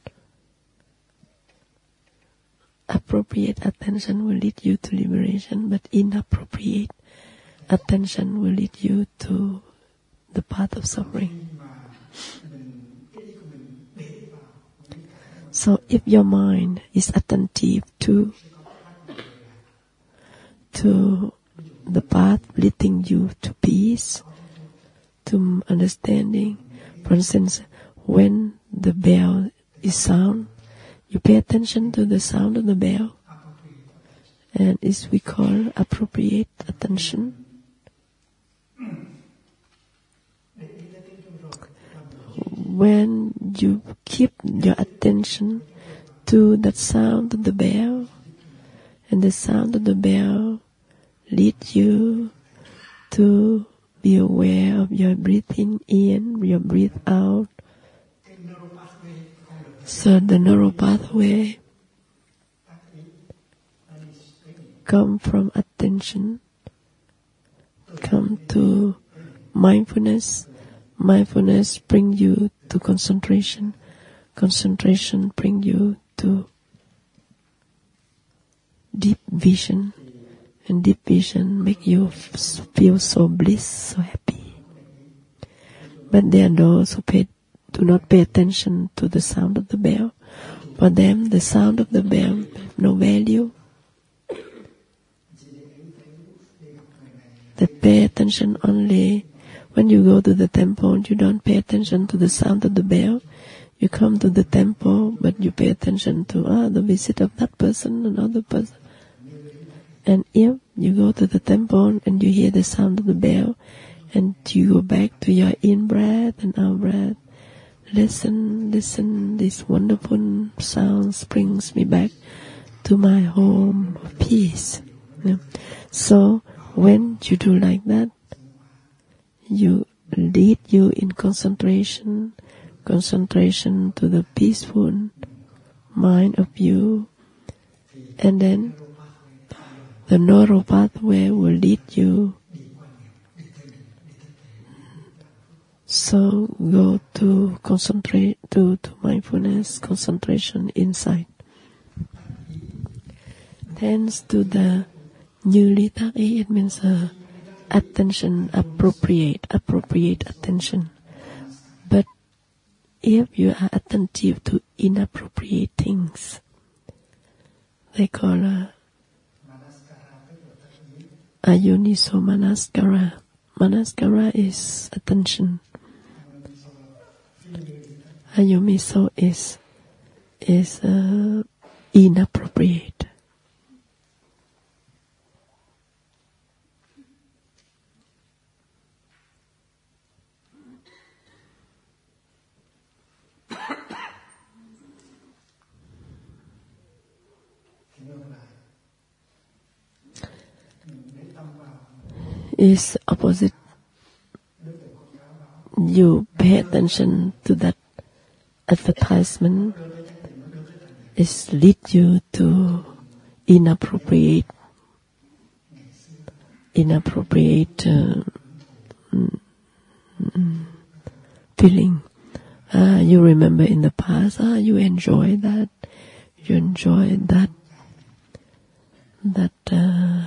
Appropriate attention will lead you to liberation, but inappropriate attention will lead you to the path of suffering. So if your mind is attentive to to the path leading you to peace, to understanding, for instance, when the bell is sound, you pay attention to the sound of the bell, and it's we call appropriate attention. When you keep your attention to that sound of the bell, and the sound of the bell leads you to be aware of your breathing in, your breath out. So the narrow pathway come from attention, come to mindfulness. Mindfulness bring you to concentration. Concentration bring you to deep vision. And deep vision make you feel so bliss, so happy. But there are those who pay, do not pay attention to the sound of the bell. For them, the sound of the bell have no value. They pay attention only when you go to the temple. You don't pay attention to the sound of the bell. You come to the temple, but you pay attention to ah, the visit of that person, another person. And if you go to the temple and you hear the sound of the bell, and you go back to your in-breath and out-breath, listen, listen, this wonderful sound brings me back to my home of peace. Yeah. So when you do like that, you lead you in concentration, concentration to the peaceful mind of you, and then the narrow pathway will lead you. So go to concentrate, to, to mindfulness, concentration inside. Thanks to the newly taki, it means uh, attention, appropriate, appropriate attention. But if you are attentive to inappropriate things, they call uh, ayuniso manaskara. Manaskara is attention. Ayumiso is is uh, inappropriate. is opposite. You pay attention to that advertisement, it leads you to inappropriate, inappropriate uh, mm, mm, feeling. Uh, you remember in the past, ah, you enjoy that, you enjoy that, that uh,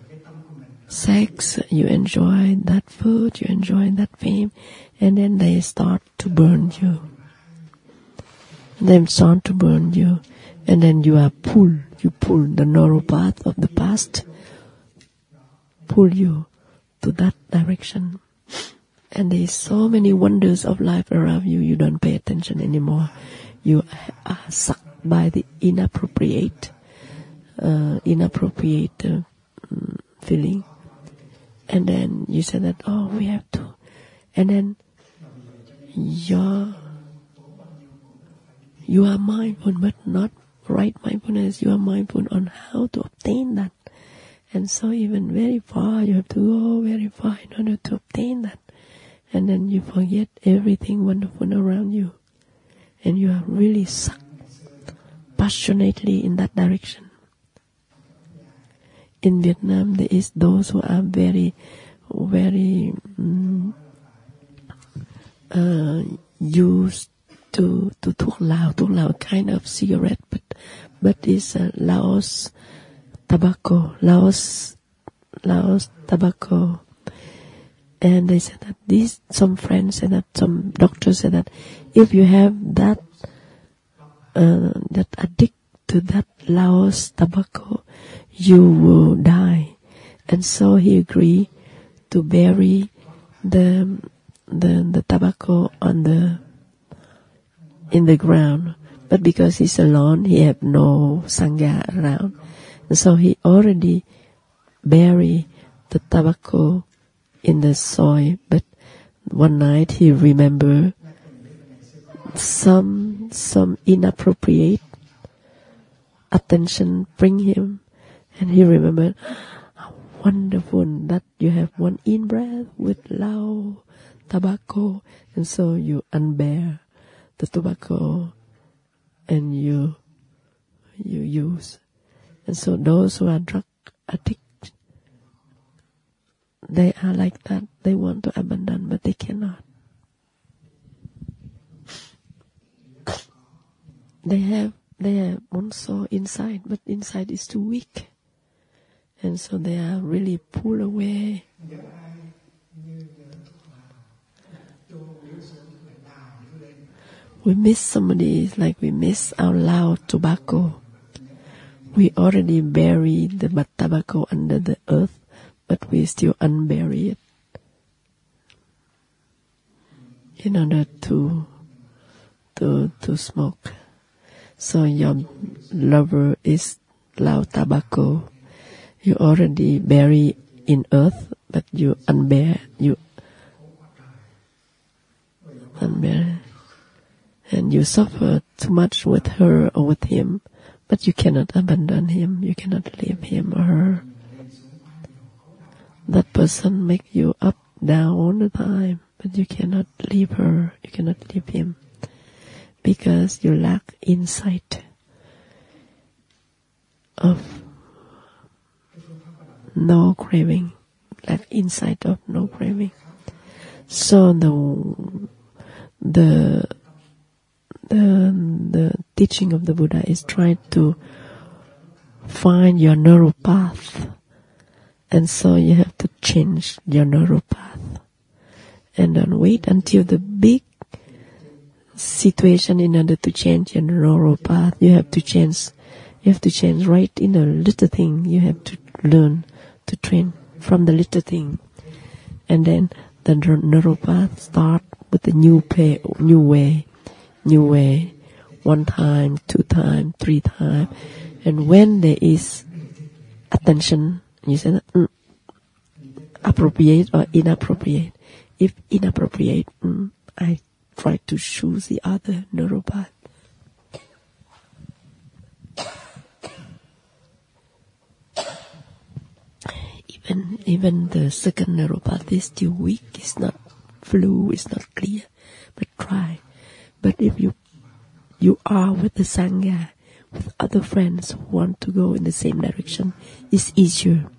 sex, you enjoy that food, you enjoy that fame, and then they start to burn you. They start to burn you, and then you are pulled, you pull the neural path of the past, pull you to that direction. And there is so many wonders of life around you, you don't pay attention anymore. You are sucked by the inappropriate, uh, inappropriate uh, feeling. And then you say that, oh, we have to. And then you're, you are mindful, but not right mindfulness. You are mindful on how to obtain that. And so even very far, you have to go very far in order to obtain that. And then you forget everything wonderful around you. And you are really sucked passionately in that direction. In Vietnam, there is those who are very, very um, uh, used to to thuốc lào, thuốc lào kind of cigarette, but but it's uh, Laos tobacco, Laos Laos tobacco. And they said that these, some friends said that, some doctors said that if you have that, uh, that addict to that Laos tobacco, you will die. And so he agreed to bury the, the, the tobacco on the, in the ground. But because he's alone, he have no sangha around. And so he already buried the tobacco in the soil, but one night he remembered some some inappropriate attention bring him, and he remembered how wonderful that you have one in breath with Lao tobacco, and so you unbear the tobacco and you you use. And so those who are drug addicted, they are like that. They want to abandon, but they cannot. They have, they have one soul inside, but inside is too weak. And so they are really pulled away. We miss somebody like we miss our loud tobacco. We already buried the tobacco under the earth, but we still unbury it in order to to to smoke. So your lover is loud tobacco. You already bury in earth, but you unbear, you unbear, and you suffer too much with her or with him, but you cannot abandon him. You cannot leave him or her. That person make you up, down all the time, but you cannot leave her, you cannot leave him, because you lack insight of no craving, lack insight of no craving. So the the the the teaching of the Buddha is trying to find your narrow path. And so you have to change your neural path. And don't wait until the big situation in order to change your neural path. You have to change, you have to change right in a little thing. You have to learn to train from the little thing. And then the neural path start with a new play, new way, new way. One time, two time, three time. And when there is attention, you say that, mm, appropriate or inappropriate. If inappropriate, mm, I try to choose the other neural path. even even the second neural path is still weak, it's not flu, it's not clear, but try. But if you you are with the Sangha, with other friends who want to go in the same direction, it's easier.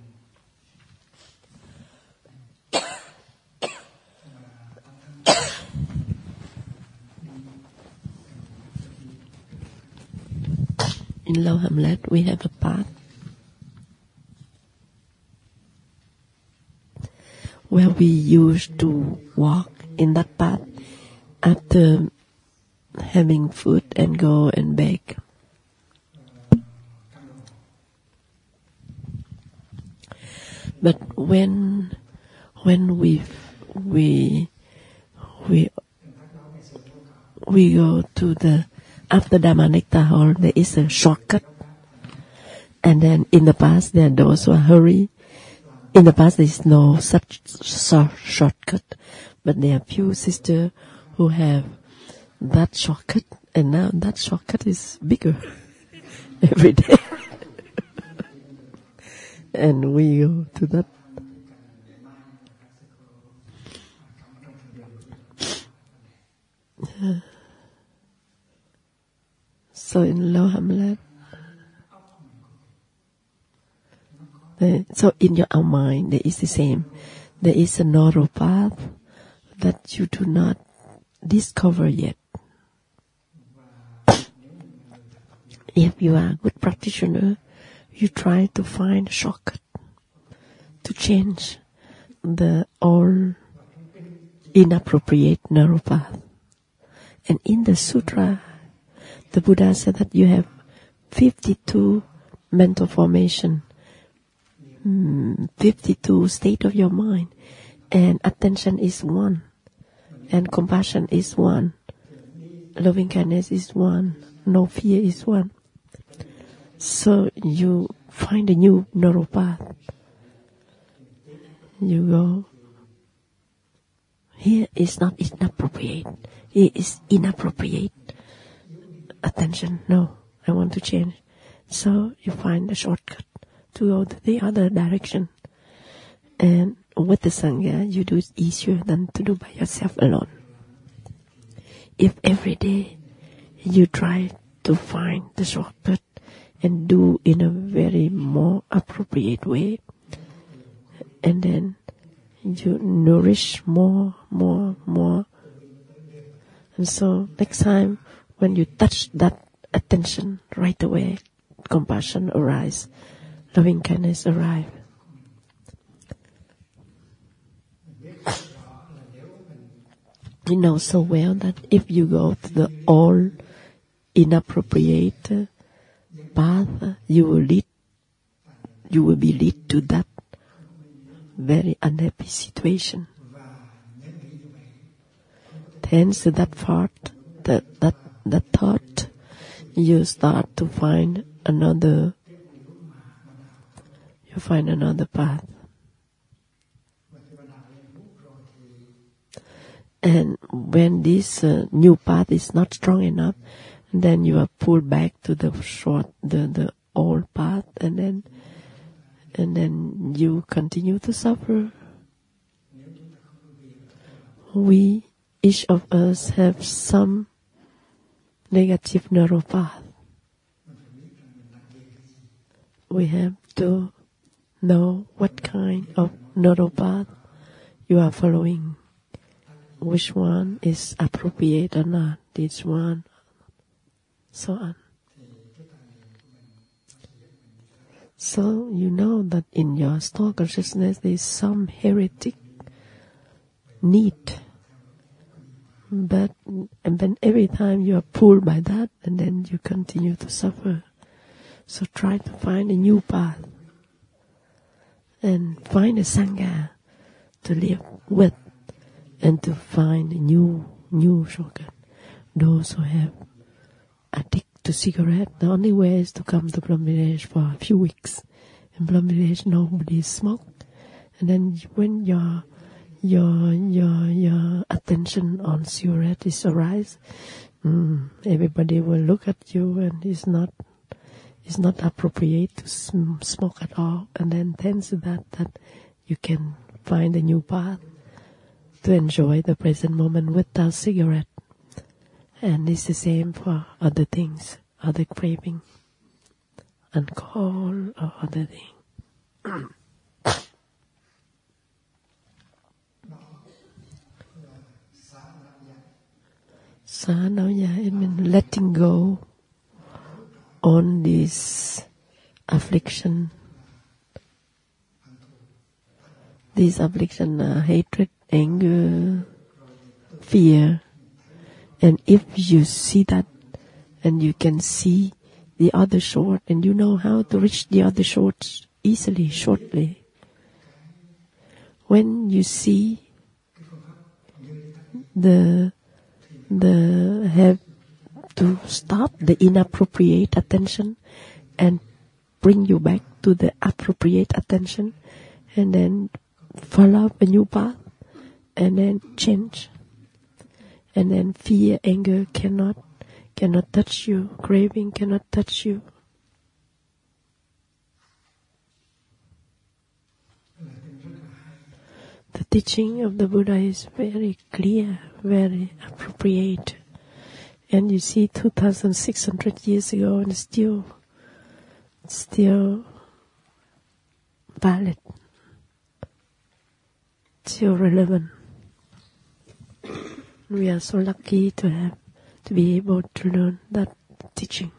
In Low Hamlet, we have a path where we used to walk in that path after having food and go and beg. But when when we we we we go to the after Dhamma Nectar Hall, there is a shortcut, and then in the past there are those who are hurry. In the past there is no such shortcut, but there are few sisters who have that shortcut, and now that shortcut is bigger every day. And we go to that. Uh, so in Low Hamlet, the, so in your own mind there is the same. There is a narrow path that you do not discover yet. If you are a good practitioner, you try to find a shortcut to change the all inappropriate narrow path. And in the sutra, the Buddha said that you have fifty-two mental formation, fifty-two state of your mind, and attention is one, and compassion is one, loving kindness is one, no fear is one. So you find a new narrow path. You go, here is not inappropriate. Here is inappropriate. Attention, no, I want to change. So you find a shortcut to go to the other direction. And with the Sangha, you do it easier than to do by yourself alone. If every day you try to find the shortcut and do in a very more appropriate way, and then you nourish more, more, more. And so next time when you touch that attention right away, compassion arise, loving kindness arrive. You know so well that if you go to the all inappropriate path, you will lead, you will be led to that very unhappy situation. Hence, that thought, that that that thought, you start to find another. You find another path, and when this uh, new path is not strong enough, then you are pulled back to the short, the the old path, and then and then you continue to suffer. We, each of us, have some negative narrow path. We have to know what kind of narrow path you are following, which one is appropriate or not, this one, so on. So you know that in your store consciousness there is some heretic need, but and then every time you are pulled by that, and then you continue to suffer. So try to find a new path and find a Sangha to live with, and to find a new new shortcut. Those who have addict to cigarette, the only way is to come to Plum Village for a few weeks. In Plum Village, nobody smoke, and then when your your your your attention on cigarette is arise, mm, everybody will look at you, and it's not it's not appropriate to sm- smoke at all. And then thanks to that, that you can find a new path to enjoy the present moment without cigarette. And it's the same for other things, other craving, alcohol or other things. Sanaya, it means letting go on this affliction. These affliction are hatred, anger, fear. And if you see that, and you can see the other shore, and you know how to reach the other shore easily, shortly. When you see the the have to stop the inappropriate attention and bring you back to the appropriate attention, and then follow a new path, and then change. And then fear, anger cannot cannot touch you. Craving cannot touch you. The teaching of the Buddha is very clear, very appropriate. And you see two thousand six hundred years ago and still, still valid, still relevant. We are so lucky to have, to be able to learn that teaching.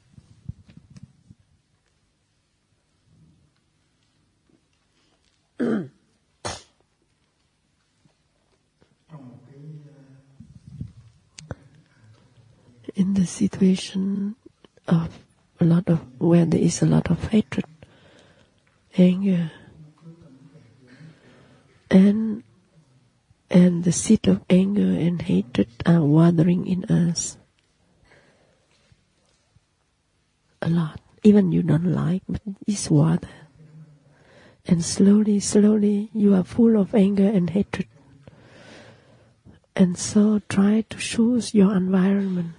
In the situation of a lot of, where there is a lot of hatred, anger, and and the seed of anger and hatred are watering in us a lot. Even you don't like, but it's water. And slowly, slowly, you are full of anger and hatred. And so try to choose your environment.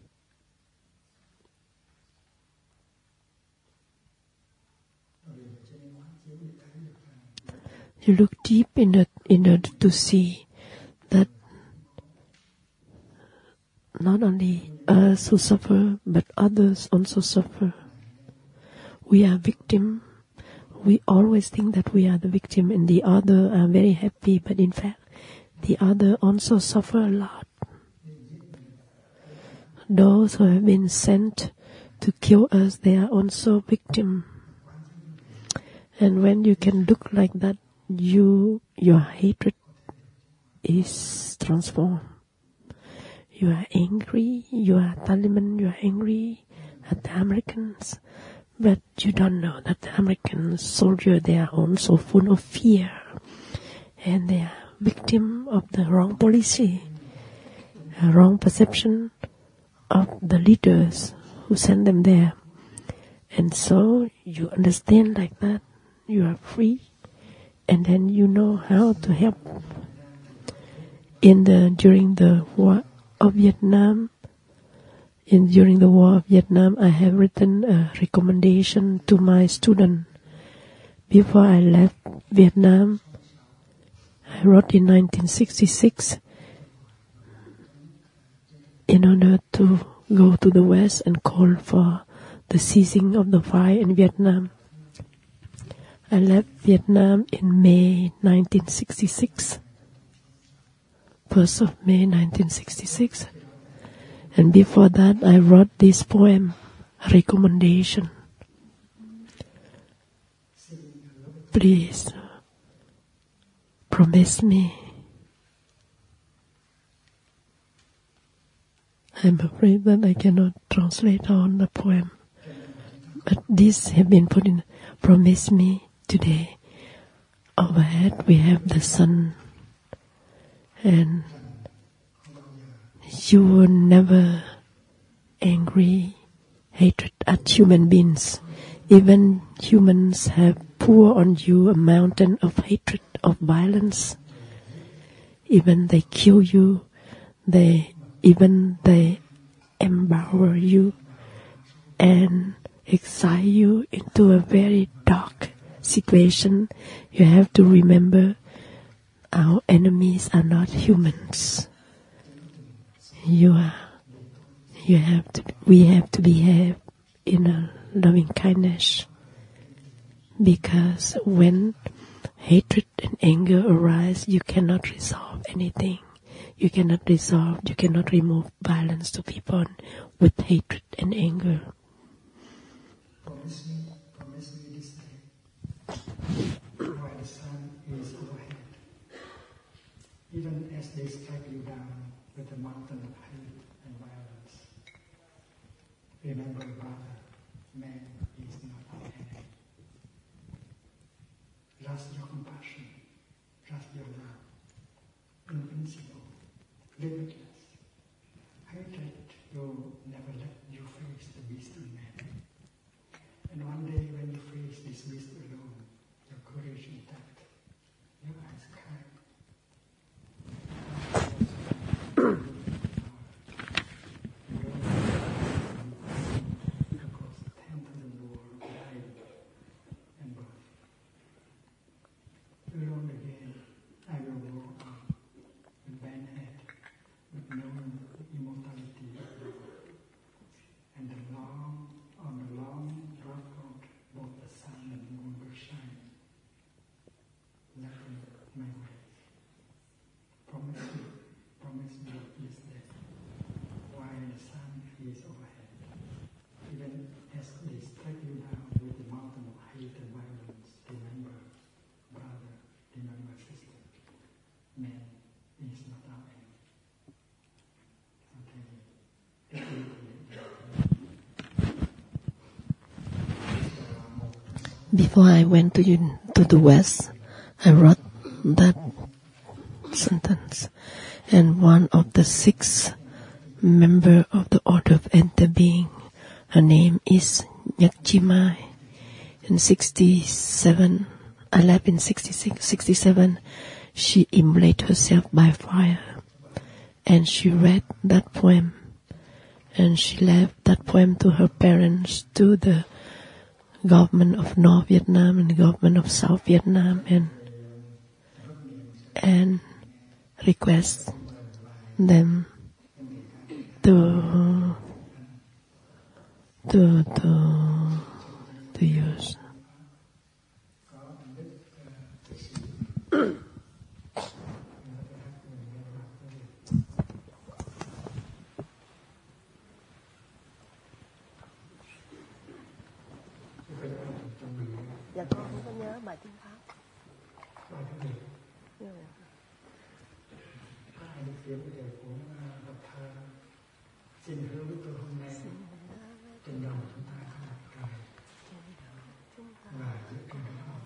You look deep in it in order to see that not only us who suffer, but others also suffer. We are victim. We always think that we are the victim and the other are very happy, but in fact, the other also suffer a lot. Those who have been sent to kill us, they are also victim. And when you can look like that, you, your hatred is transformed. You are angry, you are Taliban, you are angry at the Americans, but you don't know that the American soldiers, they are also full of fear, and they are victim of the wrong policy, a wrong perception of the leaders who send them there. And so you understand like that, you are free, and then you know how to help. In the during the war of Vietnam, in during the war of Vietnam, I have written a recommendation to my student. Before I left Vietnam, I wrote in nineteen sixty-six, in order to go to the West and call for the ceasing of the fire in Vietnam. I left Vietnam in May nineteen sixty-six, first of May nineteen sixty-six. And before that, I wrote this poem, recommendation. Please, promise me. I'm afraid that I cannot translate on the poem, but this have been put in. Promise me today. Overhead we have the sun, and you were never angry, hatred at human beings. Even humans have poured on you a mountain of hatred, of violence. Even they kill you, they even they empower you and excite you into a very dark situation, you have to remember our enemies are not humans. You are, you have to, we have to behave in a loving kindness, because when hatred and anger arise, you cannot resolve anything. You cannot resolve, you cannot remove violence to people with hatred and anger. Promise me, promise me this day, while the sun is overhead, even as they strike you down with a mountain of hate and violence. Remember, brother, man is not our enemy. Just your compassion, just your love, invincible, limitless. Hatred will never let you face the beast in man. And one day when you face this beast alone, your courage intact, your eyes kind, across ten thousand war of life and birth. Alone again, I will go on with bent head, with knowing immortality of love. And the long, on the long dark road, both the sun and moon will shine, lighting my way. Promise me, promise me this day, while the sun is overhead, even as they strike you down with the mountain of hate and violence, remember, brother, remember, sister, man is not our enemy. Okay. Before I went to to the West, I wrote that sentence, and one of the six member of the Order of Enter Being, her name is Nyakchimai. In sixty-seven, I left in sixty-six, sixty-seven, she immolated herself by fire, and she read that poem, and she left that poem to her parents, to the government of North Vietnam and the government of South Vietnam, and and request them to to to to use. Dạ con không có nhớ bài tiếng Pháp. Xin hứa với tôi hôm nay, trên đầu chúng ta có mặt trời và giữa trời hồng.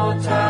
Buddha